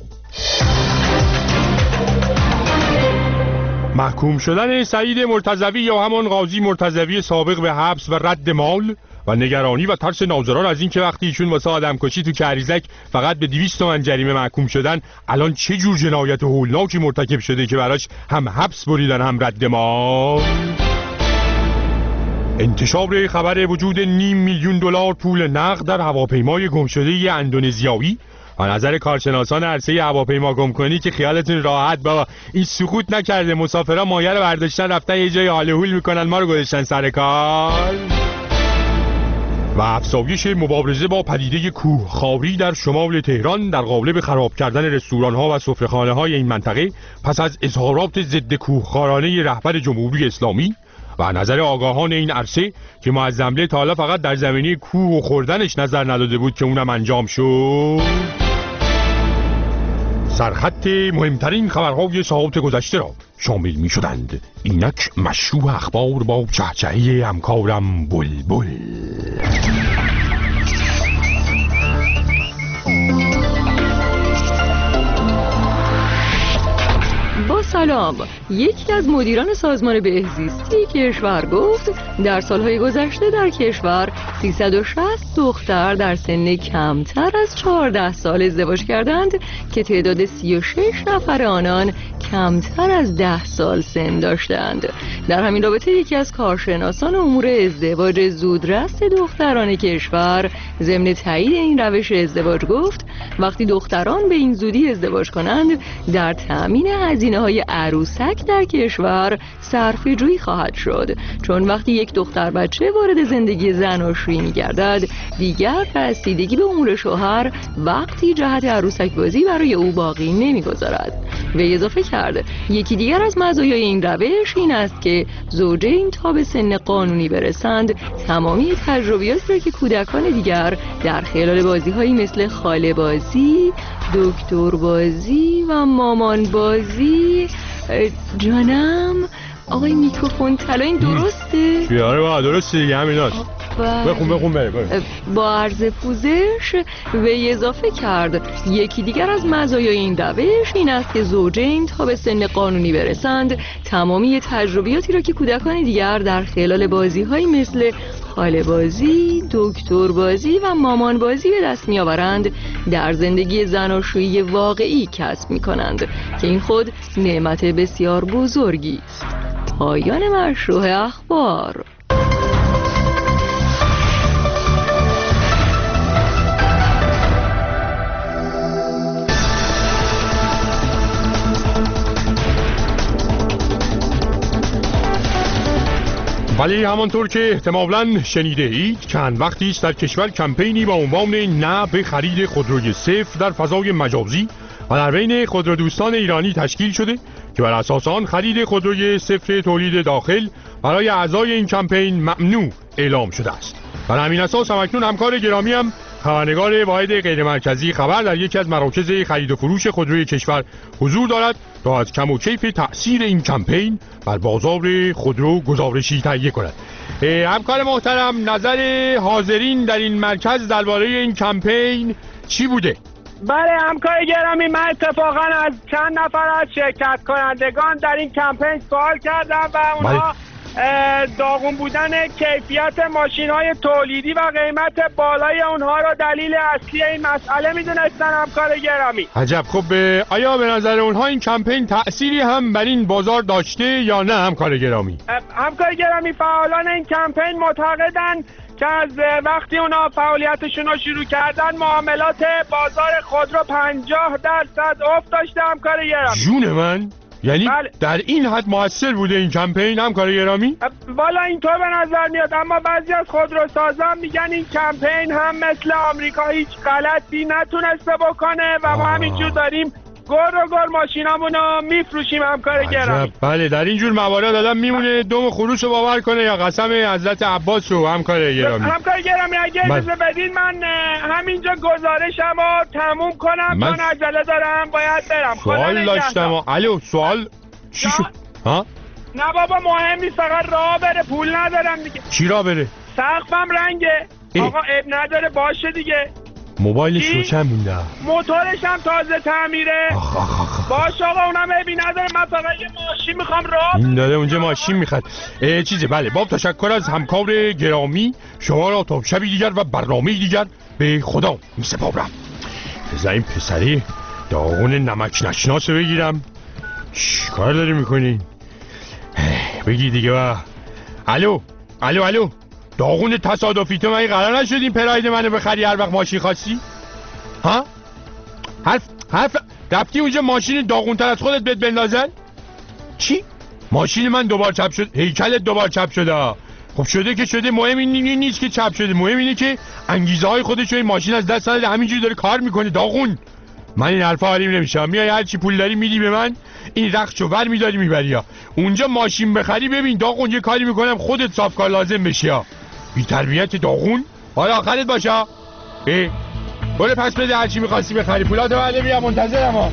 محکوم شدن سعید مرتضوی یا همان قاضی مرتضوی سابق به حبس و رد مال و نگرانی و ترس ناظران از این که وقتی ایشون واسه آدمکشی تو کریزک فقط به 200 تومن جریمه محکوم شدن، الان چه جور جنایت هولناکی مرتکب شده که براش هم حبس بریدن هم رد مال. انتشار خبر وجود $500,000 پول نقد در هواپیمای گمشده اندونزیایی و نظر کارشناسان عرصه هواپیما گمکنی که خیالتون راحت بابا این سقوط نکرده، مسافرها مایه رو برداشتن رفتن یه جای حال هول میکنن، ما رو گذاشتن سر کار. و افزایش مبارزه با پدیده کوهخواری در شمال تهران در قالب خراب کردن رستوران‌ها و سفره‌خانه‌های این منطقه پس از اظهارات ضد کوهخوارانه رهبر جمهوری اسلامی و نظر آگاهان این عرصه که معظم حمله تا حالا فقط در زمینه کوه و خوردنش نظر نداده بود که اونم انجام شد. سرخط مهمترین خبرهای ساعات گذشته را شامل می شدند. اینک مشروع اخبار با چهچهی همکارم بلبل. با سلام. یکی از مدیران سازمان بهزیستی کشور گفت در سالهای گذشته در کشور 360 دختر در سن کمتر از 14 سال ازدواج کردند که تعداد 36 نفر آنان کمتر از 10 سال سن داشتند. در همین رابطه یکی از کارشناسان امور ازدواج زودرس دختران کشور ضمن تایید این روش ازدواج گفت وقتی دختران به این زودی ازدواج کنند در تأمین هزینه‌های عروسک در کشور صرفه‌جویی خواهد شد، چون وقتی یک دختر بچه وارد زندگی زناشویی می‌گردد دیگر رسیدگی به امور شوهر وقتی جهت عروسک بازی برای او باقی نمی‌گذارد. و اضافه کرد یکی دیگر از مزایای این روش این است که زوجین تا به سن قانونی برسند تمامی تجربیاتی را که کودکان دیگر در خلال بازی‌هایی مثل خاله بازی، دکتر بازی و مامان بازی جانم آقای میکروفون طلا این درسته؟ بیاره با درسته دیگه همیناست. بخون بره با عرض پوزش و اضافه کرد یکی دیگر از مزایای این روش این است که زوجین تا به سن قانونی برسند تمامی تجربیاتی را که کودکان دیگر در خلال بازی‌هایی مثل خاله بازی، دکتر بازی و مامان بازی به دست می‌آورند در زندگی زناشویی واقعی کسب می‌کنند که این خود نعمت بسیار بزرگی است. پایان مشروع اخبار. ولی همانطور که احتمالاً شنیده اید چند وقتی است در کشور کمپینی با عنوان نه به خرید خودروی صفر در فضای مجازی و در بین خودرودوستان ایرانی تشکیل شده که بر اساس آن خرید خودروی صفر تولید داخل برای اعضای این کمپین ممنوع اعلام شده است. بر همین اساس همکنون همکار گرامی هم خبرنگار واحد غیرمرکزی خبر در یکی از مراکز خرید و فروش خودروی کشور حضور دارد تا از کم و کیف تأثیر این کمپین بر بازار خودرو گزارشی تهیه کند. همکار محترم نظر حاضرین در این مرکز درباره این کمپین چی بوده؟ بله همکار گرامی من اتفاقا از چند نفر از شرکت کنندگان در این کمپین سوال کردم و اونها داغون بودن کیفیت ماشین‌های تولیدی و قیمت بالای اونها را دلیل اصلی این مسئله می‌دونستن همکار گرامی. عجب. خب آیا به نظر اونها این کمپین تأثیری هم بر این بازار داشته یا نه همکار گرامی؟ همکار گرامی فعالان این کمپین معتقدن که از وقتی اونا فعالیتشون رو شروع کردن معاملات بازار خودرو 50% افت داشته همکار گرامی. جون من؟ یعنی بله. در این حد موثر بوده این کمپین همکار گرامی؟ والا اینطور به نظر میاد، اما بعضی از خودروسازان میگن این کمپین هم مثل آمریکا هیچ غلطی نتونسته بکنه و ما همینجور داریم گر ماشینامونو میفروشیم همکار گرامی. بله در اینجور موارد آدم میمونه دم خروس رو باور کنه یا قسم حضرت عباس رو همکار گرامی. همکار گرامی اگه اجازه بدین من همینجا گزارشمو تموم کنم چون عجله دارم باید برم. سوال داشتم. الو سوال چی شد؟ ها؟ نه بابا مهم نیست، فقط راه بره، پول ندارم دیگه. چی راه بره؟ سقفم رنگه. آقا اب نداره باشه دیگه. موبایلش روشن مونده، موتورش هم تازه تعمیره. باشه آقا اونم ببین نداره، من فقط یه ماشین میخوام راه. این داره اونجا ماشین میخواد چیزه. بله باب، تشکر از همکار گرامی شما را. تا شبی دیگر و برنامه دیگر به خدا میسپارم. بذار این پسری داغون نمک نشناسه بگیرم. چیکار داری میکنی؟ بگی دیگه. با الو الو الو، داغون تصادفی، تو من قرار نشدیم پراید منو بخری هر وقت ماشین خواستی؟ ها؟ حرف رفتی اونجا ماشین داغون تر از خودت بهت بندازن؟ چی؟ ماشین من دوبار چپ شد، هیکلت دوبار چپ شده. خب شده که شده، مهم این نیست که چپ شده، مهم اینه که انگیزه های خودش این ماشین از دست داده، همینجوری داره کار میکنه. داغون من این حرفا حالیم نمیشه. میای هر چی پول داری میدی به من، این رخشو ور میداری میبری. اونجا ماشین بخری ببین داغون یه کاری میکنم خودت صاف کار لازم بشی. بی تربیت داغون. حالا آخرت باشه. برو پس بده هر چی می‌خواستی بخری، پولاتو بده بیا، منتظرم ها.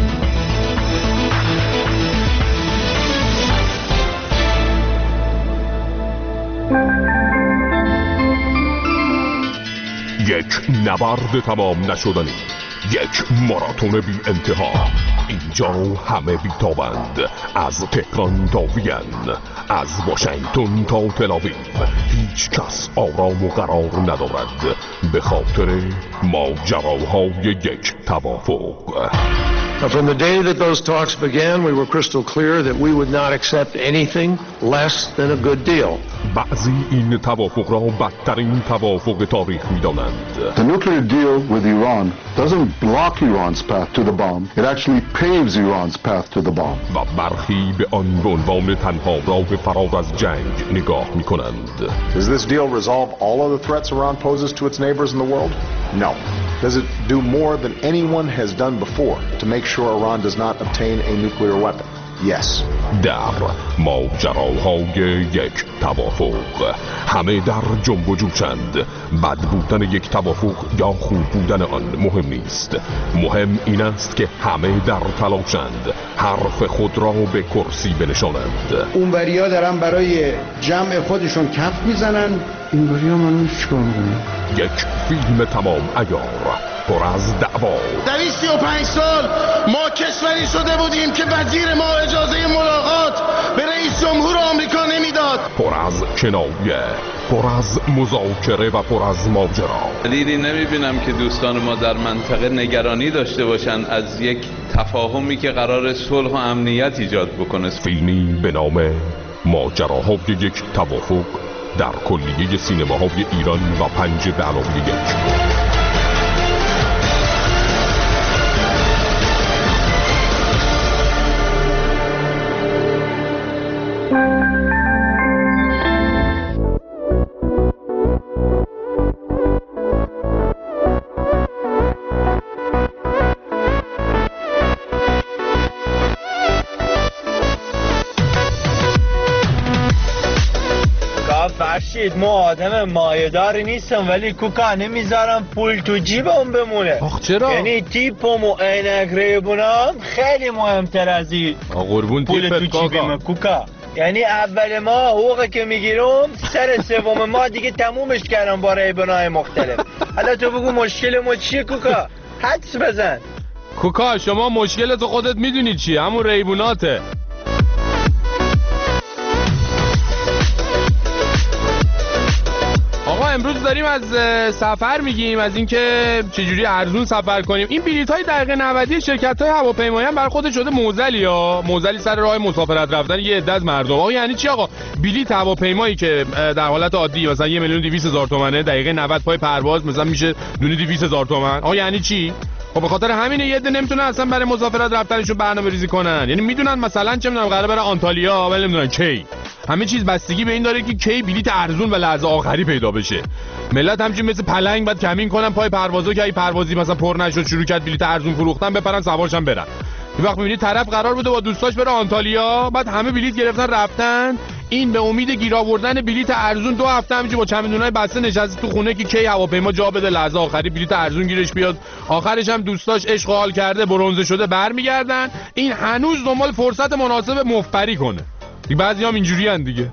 یک نبرد تمام نشدنی، یک ماراتون بی انتها. اینجا همه بیتابند، از تهران تا وین، از واشنگتن تا تل‌آویو. هیچ کس آرام و قرار ندارد به خاطر ماجراهای یک توافق. From the day that those talks began, we were crystal clear that we would not accept anything less than a good deal. بعضی این توافق را بدترین توافق تاریخ می‌دانند. The nuclear deal with Iran doesn't block Iran's path to the bomb. It actually paves Iran's path to the bomb. و برخی به آن به عنوان تنها راه فرار از جنگ نگاه می‌کنند. Does this deal resolve all of the threats Iran poses to its neighbors in the world? No. Does it do more than anyone has done before to make sure Iran does not obtain a nuclear weapon? Yes. در ماجراهای یک توافق همه در جنب و جوشند. بد بودن یک توافق یا خوب بودن آن مهم نیست. مهم این است که همه در تلاشند حرف خود را به کرسی بنشانند. اونوریا دارن برای جمع خودشون کف میزنن، اینوریا من چیکار میکنم؟ یک فیلم تمام عیار پر از دعوا. در این 35 سال ما کشوری شده بودیم که وزیر ما اجازه ملاقات به رئیس جمهور آمریکا نمیداد. پر از کنایه، پر از مذاکره و پر از ماجرا. دلیلی نمیبینم که دوستان ما در منطقه نگرانی داشته باشن از یک تفاهمی که قرار صلح و امنیت ایجاد بکنه. فیلمی به نام ماجراهای یک توافق در کلیه سینماهای ایران و 5+1. فرشید ما آدم مایه‌داری نیستم ولی کوکا نمیذارم پول تو جیبم بمونه. آخ چرا؟ یعنی تیپم و عینک ریبونام خیلی مهمتر از این قربون پول تو جیبم کوکا. یعنی اول ما حقوقی که میگیرم سر سوم ما دیگه تمومش کردم با ریبونای مختلف. حالا تو بگو مشکل ما چیه کوکا؟ حدس بزن. کوکا شما مشکلتو خودت میدونی چیه؟ همون ریبوناته. آقا امروز داریم از سفر میگیم، از اینکه چجوری ارزون سفر کنیم. این بلیط‌های دقیقه 90 شرکت‌های هواپیمایی هم برای خودش شده موزلی ها، موزلی سر راه مسافرت رفتن یه عده از مردم. آقا یعنی چی آقا؟ بلیط هواپیمایی که در حالت عادی مثلا 1,200,000 تومانه، دقیقه 90 پای پرواز مثلا میشه 2,200,000 تومان. آقا یعنی چی؟ خب به خاطر همین یه عده نمیتونن اصلا برای مسافرت رفتنشون برنامه‌ریزی کنن. یعنی میدونن مثلا چه میدونم قراره برای آنتالیا ولی نمیدونن کی. همه چیز بستگی به این داره که کی بلیط ارزون و لحظه آخری پیدا بشه. ملت همچین مثل پلنگ بعد کمین کنن پای پروازا که ای پروازی مثلا پر نشد شروع کرد بلیط ارزون فروختن بپرن سوارشن برن. یه وقت می‌بینی طرف قرار بوده با دوستاش بره آنتالیا، بعد همه بلیط گرفتن رفتن، این به امید گیر آوردن بلیط ارزون 2 هفته همینجوری با چمدونای بسته نشسته تو خونه که کی هواپیما جا بده لحظه آخری بلیط ارزون گیرش بیاد. آخرش هم دوستاش عشق و حال کرده برنزه شده برمیگردن، این هنوز دنبال فرصت مناسب مفبری کنه. بعضیام اینجوریان دیگه.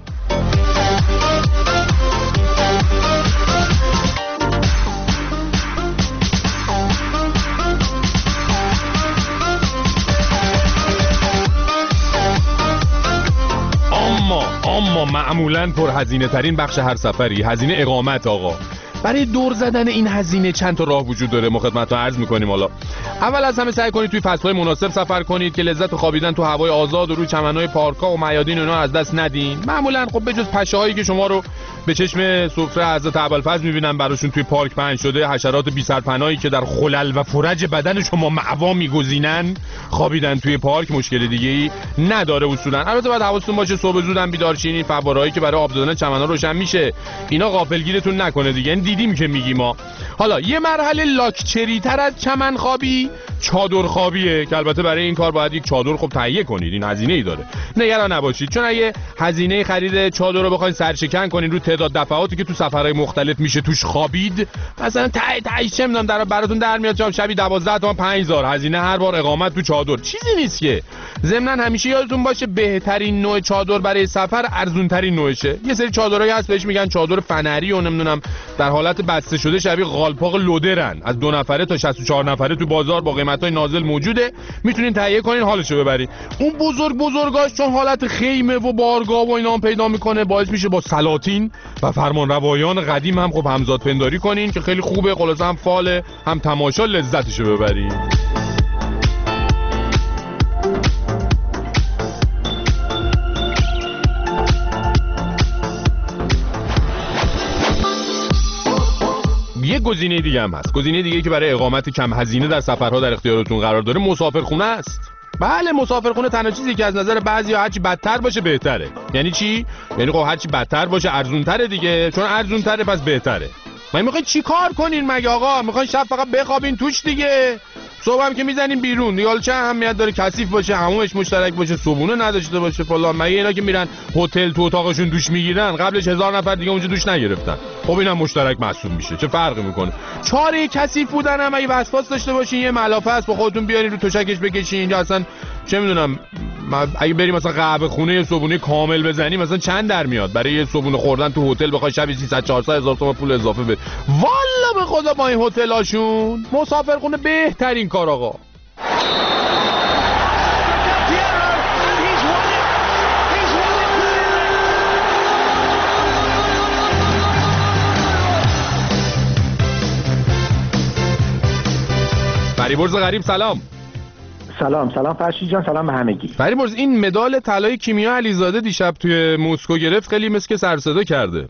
معمولاً پرهزینه ترین بخش هر سفری هزینه اقامت آقا. برای دور زدن این هزینه چند تا راه وجود داره، ما خدمتتون عرض می‌کنیم. حالا اول از همه سعی کنید توی فصل‌های مناسب سفر کنید که لذت خوابیدن تو هوای آزاد و روی چمن‌های پارک‌ها و میادین اونا از دست ندین. معمولاً خب بجز پشه‌هایی که شما رو به چشم سفره حضرت ابوالفضل می‌بینن براشون توی پارک پهن شده، حشرات بی سرپناهی که در خلل و فرج بدن شما معوا می‌گزینن، خوابیدن توی پارک مشکل دیگه‌ای نداره اصولاً. البته باید حواستون باشه صبح زود هم بیدار شین، فواره‌ای که برای آب دادن چمن‌ها روشن میشه اینا غافلگیرتون نکنه دیگه. دیدیم که میگیم ما. حالا یه مرحله لاکچری تر از چمن خوابی چادر خوابیه که البته برای این کار باید یک چادر خب تهیه کنید، این هزینه‌ای داره. نگران نباشید چون اگه هزینه خرید چادر رو بخواید سرشکن کنین رو تعداد دفعاتی که تو سفرهای مختلف میشه توش خوابید، مثلا تهش چه میدونم براتون در میاد شبی 12 تا 5000 هزینه هر بار اقامت تو چادر، چیزی نیست که. ضمن همیشه یادتون باشه بهترین نوع چادر برای سفر ارزون ترین نوعشه. یه سری چادرایی هست بهش میگن چادر فنری و نمیدونم در حالت بسته شده شبیه قالپاق لودرن، از 2 نفره تا 64 نفره تو بازار با قیمتای نازل موجوده، میتونین تهیه کنین حالشو ببرین. اون بزرگاش چون حالت خیمه و بارگاه و اینا هم پیدا میکنه باعث میشه با سلاطین و فرمانروایان قدیم هم خب همزاد پنداری کنین که خیلی خوبه، خلاصه هم فاله هم تماشا لذتشو ببرین. یه گزینه دیگه هم هست. گزینه دیگه که برای اقامت کم هزینه در سفرها در اختیارتون قرار داره مسافرخونه است. بله مسافرخونه تنها چیزی که از نظر بعضیا هرچی بدتر باشه بهتره. یعنی چی؟ یعنی خب هرچی بدتر باشه ارزون‌تره دیگه، چون ارزون‌تره پس بهتره. میخواین چی کار کنین مگه آقا؟ میخواین شب فقط بخوابین توش دیگه؟ صبح هم که میزنین بیرون دیگه چه اهمیت داره کثیف باشه، حمومش مشترک باشه، صبونه نداشته باشه فلان؟ مگه اینا که میرن هتل تو اتاقشون دوش میگیرن قبلش 1000 نفر دیگه اونجا دوش نگرفتن؟ خب اینم مشترک محسوب میشه، چه فرقی میکنه؟ چاره کثیف بودن هم اگه وسواس داشته باشین یه ملافه است با خودتون بیارین رو تشکش بکشین، یا اصلا چه میدونم اگه بریم مثلا قهوه خونه صبحونه کامل بزنیم مثلا چند در میاد برای یه صبحونه خوردن تو هتل بخوای شب 300 400 هزار تومان پول اضافه بده؟ والا به خدا با این هتلاشون مسافرخونه بهترین کار آقا. فریبرز غریب سلام. سلام فرشید جان، سلام به همگی. فریبرز این مدال طلای کیمیا علیزاده دیشب توی مسکو گرفت، خیلی مثل که سر صدا کرده.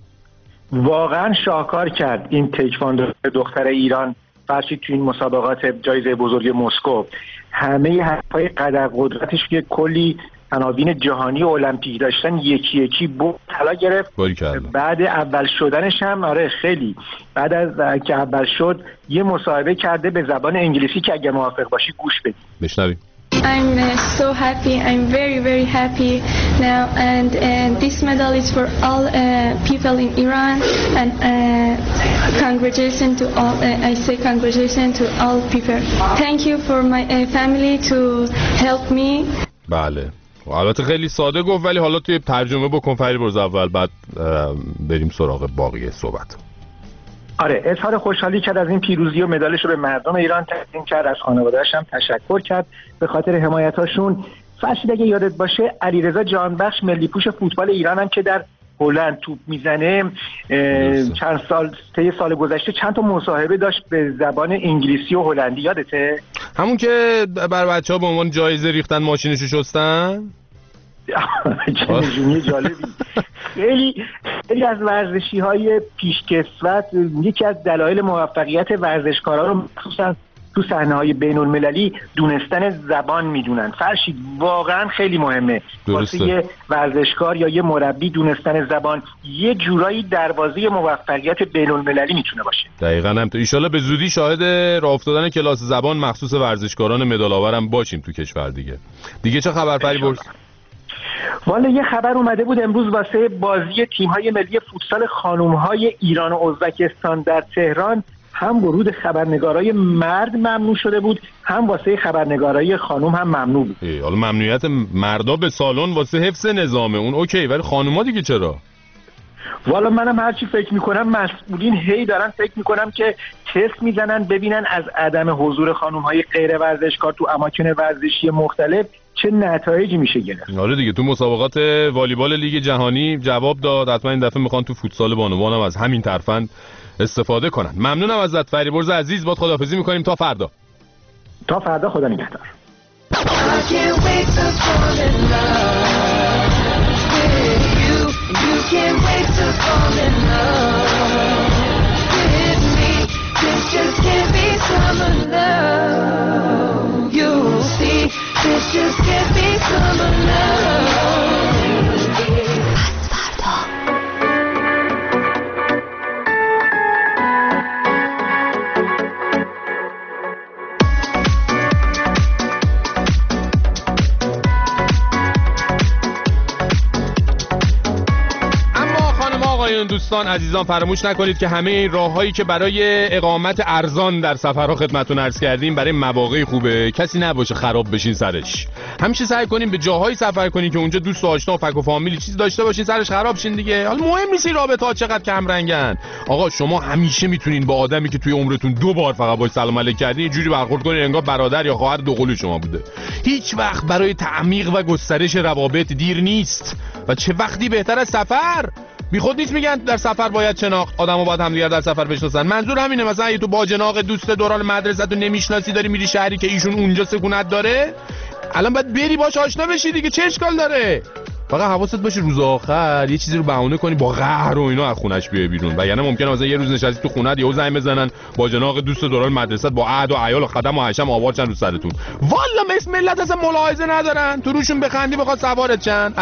واقعا شاهکار کرد این تکواندو دختر ایران فرشید توی این مسابقات جایزه بزرگ مسکو. همه حرفای قدر قدرتش که کلی عناوین جهانی و المپیک داشتن یکی طلا گرفت. بعد اول شدنش هم آره خیلی بعد از که اول شد یه مصاحبه کرده به زبان انگلیسی که اگه موافق باشی گوش بدید. بشنویم. I'm so happy. I'm very, very happy now, and this medal is for all people in Iran, and congratulations to all. I say congratulations to all people. Thank you for my family to help me. بله. البته خیلی ساده گفت ولی حالا توی ترجمه بکن فریبرز اول، بعد بریم سراغ باقی صحبت. آره اظهار خوشحالی کرد از این پیروزی و مدالش رو به مردم ایران تقدیم کرد، از خانواده‌اش هم تشکر کرد به خاطر حمایتاشون. فرشید اگه یادت باشه علیرضا جانبخش ملی پوش فوتبال ایران هم که در هلند توپ میزنه چند سال گذشته چند تا مصاحبه داشت به زبان انگلیسی و هلندی، یادته؟ همون که بر بچه‌ها به عنوان جایزه ریختن ماشینشو شستن؟ چه نجومی جالبی. خیلی از ورزشی‌های پیشکسوت یکی از دلایل موفقیت ورزشکارا رو مخصوصا تو صحنه‌های بین‌المللی دونستن زبان میدونن. فرشید واقعا خیلی مهمه واسه یه ورزشکار یا یه مربی دونستن زبان، یه جورایی دروازه موفقیت بین‌المللی میتونه باشه. دقیقاً همینطور. ان شاءالله به زودی شاهد راه افتادن کلاس زبان مخصوص ورزشکاران مدال آورم باشیم تو کشور دیگه چه خبر فریبرز؟ والا یه خبر اومده بود امروز واسه بازی تیم‌های ملی فوتسال خانم‌های ایران و ازبکستان در تهران، هم ورود خبرنگارای مرد ممنوع شده بود، هم واسه خبرنگارای خانم هم ممنوع بود. حالا ممنوعیت مردا به سالن واسه حفظ نظامه اون اوکی، ولی خانوما دیگه چرا؟ والا منم هرچی فکر میکنم مسئولین هی دارن فکر میکنم که تست میزنن ببینن از عدم حضور خانم‌های غیر ورزشکار تو اماکن ورزشی مختلف چه نتایجی میشه گرفت. آره دیگه، تو مسابقات والیبال لیگ جهانی جواب داد، حتما این دفعه میخوان تو فوتسال بانوان هم از همین ترفند استفاده کنن. ممنونم ازت فریبرز عزیز، باهات خداحافظی میکنیم تا فردا. تا فردا، خدا نگهدار. دوستان عزیزان، فراموش نکنید که همه این راههایی که برای اقامت ارزان در سفرها خدمتتون عرض کردیم برای مواقع خوبه، کسی نباشه خراب بشین سرش. همیشه سعی کنین به جاهایی سفر کنین که اونجا دوست و آشنا و فک و فامیلی چیزی داشته باشین سرش خراب شین دیگه. حالا مهم نیست این رابطه‌ها چقدر کم رنگن. آقا شما همیشه میتونین با آدمی که توی عمرتون 2 بار فقط باهاش سلام علیک کردین اینجوری برخورد کنین انگار برادر یا خواهر دوقلو شما بوده. هیچ وقت برای تعمیق و گسترش روابط دیر نیست. و چه وقتی بهتر از سفر؟ بیخود نیست میگن در سفر باید شناخت، آدمو باید همدیگر در سفر بشناسن. منظور همینه. مثلا اگه تو باجناق دوست دوران مدرسه تو نمیشناسی داری میری شهری که ایشون اونجا سکونت داره، الان باید بری باش آشنا بشی دیگه، چه اشکال داره؟ فقط حواست باشه روز آخر یه چیزی رو بهونه کنی با قهر و اینا از خونش بیای بیرون، وگرنه ممکنه مثلا یه روز نشستی تو خونت یهو زنگ بزنن باجناق دوست دوران مدرسه با عهد و عیال و خدم و حشم آوار چن رو سرتون. والا مثل ملت اصلا ملاحظه ندارن، تو روشون بخندی بخواد سوارت چن.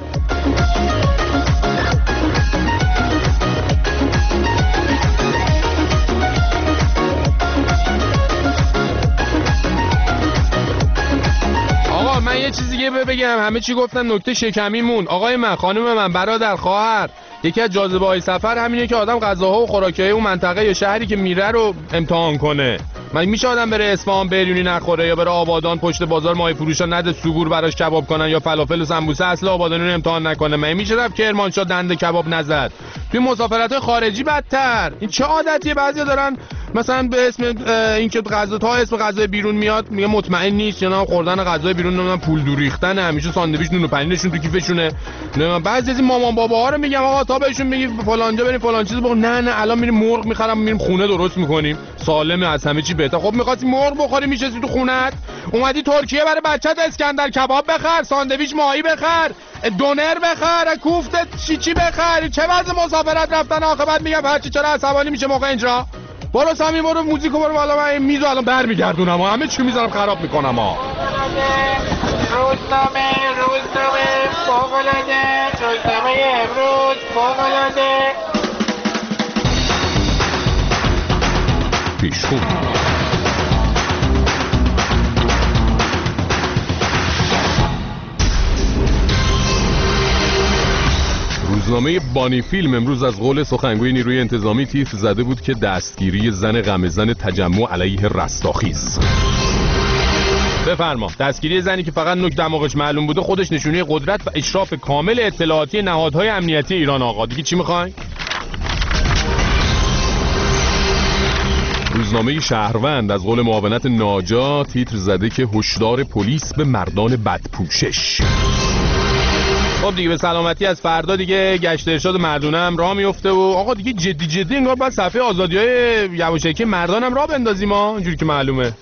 من یه چیزی دیگه بگم، همه چی گفتم، نکته شکمیمون. آقای من، خانم من، برادر، خواهر، یکی از جاذبه‌های سفر همینه که آدم غذاها و خوراکی‌های اون منطقه یا شهری که میره رو امتحان کنه. من میشه آدم بره اصفهان بریونی نخوره یا بره آبادان پشت بازار ماهی فروشا نده سوگور براش کباب کنن یا فلافل و سمبوسه اصل آبادانی رو امتحان نکنه؟ من میشه رفت کرمانشاه دنده کباب نزد؟ توی مسافرت‌های خارجی بدتر. این چه عادتیه؟ بعضیا دارن مثلا به اسم اینکه غذا تا اسم غذای بیرون میاد میگه مطمئن نیست، یا خوردن غذای بیرون نمیدونم پول دور ریختن، همیشه ساندویچ نون و پنیرشون تو کیفشونه. بعضی از این مامان باباها رو میگم آقا تا بهشون میگی فلانجا بریم فلان چیزو بخور، نه الان میریم مرغ میخرم میریم خونه درست میکنیم، سالمه، از همه چی بهتر. خب می‌خواستی مرغ بخوری میشستی تو خونت، اومدی ترکیه برای بچت اسکندر کباب بخر، ساندویچ ماهی بخر، دونر بخر، کوفته چی بخر. چه وضع مسافرت رفتن آخه؟ بعد میگم هرچی چرا عصبانی میشه موقع اینجا. برو سامی برو موزیکو برو بالا، من این میزو الان برمیگردونم همه چی میذارم خراب میکنم روزنامه فوق‌العاده، روزنامه امروز فوق‌العاده. پیشخون روزنامه بانی فیلم امروز از قول سخنگوی نیروی انتظامی تیتر زده بود که دستگیری زن غم‌زن تجمع علیه رستاخیز. بفرما. دستگیری زنی که فقط نوک دماغش معلوم بوده خودش نشونه قدرت و اشراف کامل اطلاعاتی نهادهای امنیتی ایران. آقا دیگه چی میخواین؟ روزنامه شهروند از قول معاونت ناجا تیتر زده که هشدار پلیس به مردان بدپوشش. خب دیگه به سلامتی از فردا دیگه گشت ارشاد مردونه هم راه میفته و آقا دیگه جدی انگار باید صفحه آزادی‌های یواشکی مردان هم راه بندازیم ها، اینجوری که معلومه.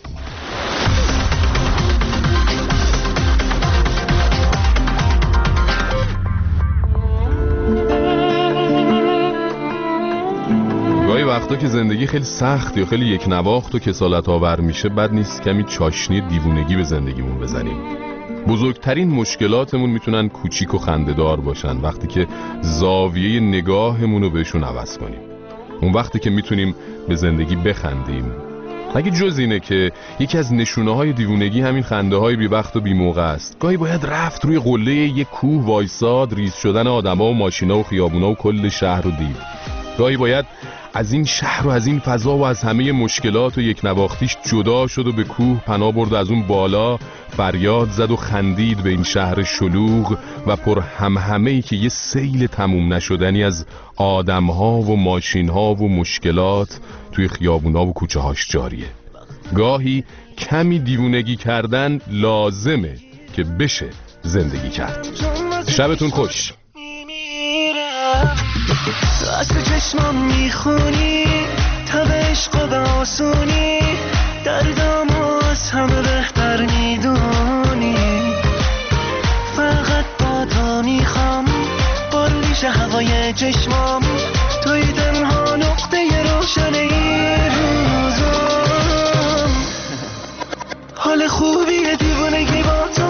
گاهی وقتا که زندگی خیلی سخت یا خیلی یک نواخت و کسالت آور میشه، بد نیست کمی چاشنی دیوونگی به زندگیمون بزنیم. بزرگترین مشکلاتمون میتونن کوچیک و خنده‌دار باشن وقتی که زاویه نگاهمون رو بهشون عوض کنیم. اون وقتی که میتونیم به زندگی بخندیم. مگه جز اینه که یکی از نشونه‌های دیوونگی همین خنده‌های بی وقت و بی موقع است. گاهی باید رفت روی قله یک کوه وایساد، ریز شدن آدم‌ها و ماشینا و خیابونا و کل شهر رو دید. گاهی باید از این شهر و از این فضا و از همه مشکلات و یک نواختیش جدا شد و به کوه پناه برد، از اون بالا فریاد زد و خندید به این شهر شلوغ و پر همهمه‌ای که یه سیل تموم نشدنی از آدم‌ها و ماشین‌ها و مشکلات توی خیابونا و کوچه هاش جاریه. گاهی کمی دیوونگی کردن لازمه که بشه زندگی کرد. شبتون خوش. از تو چشمام میخونی تا به عشق و به آسونی، دردامو از همه بهتر میدونی. فقط با تو میخوام بارونیش هوای چشمام، توی تنها نقطه روشن این روزم. حال خوبیه دیوونگی با تو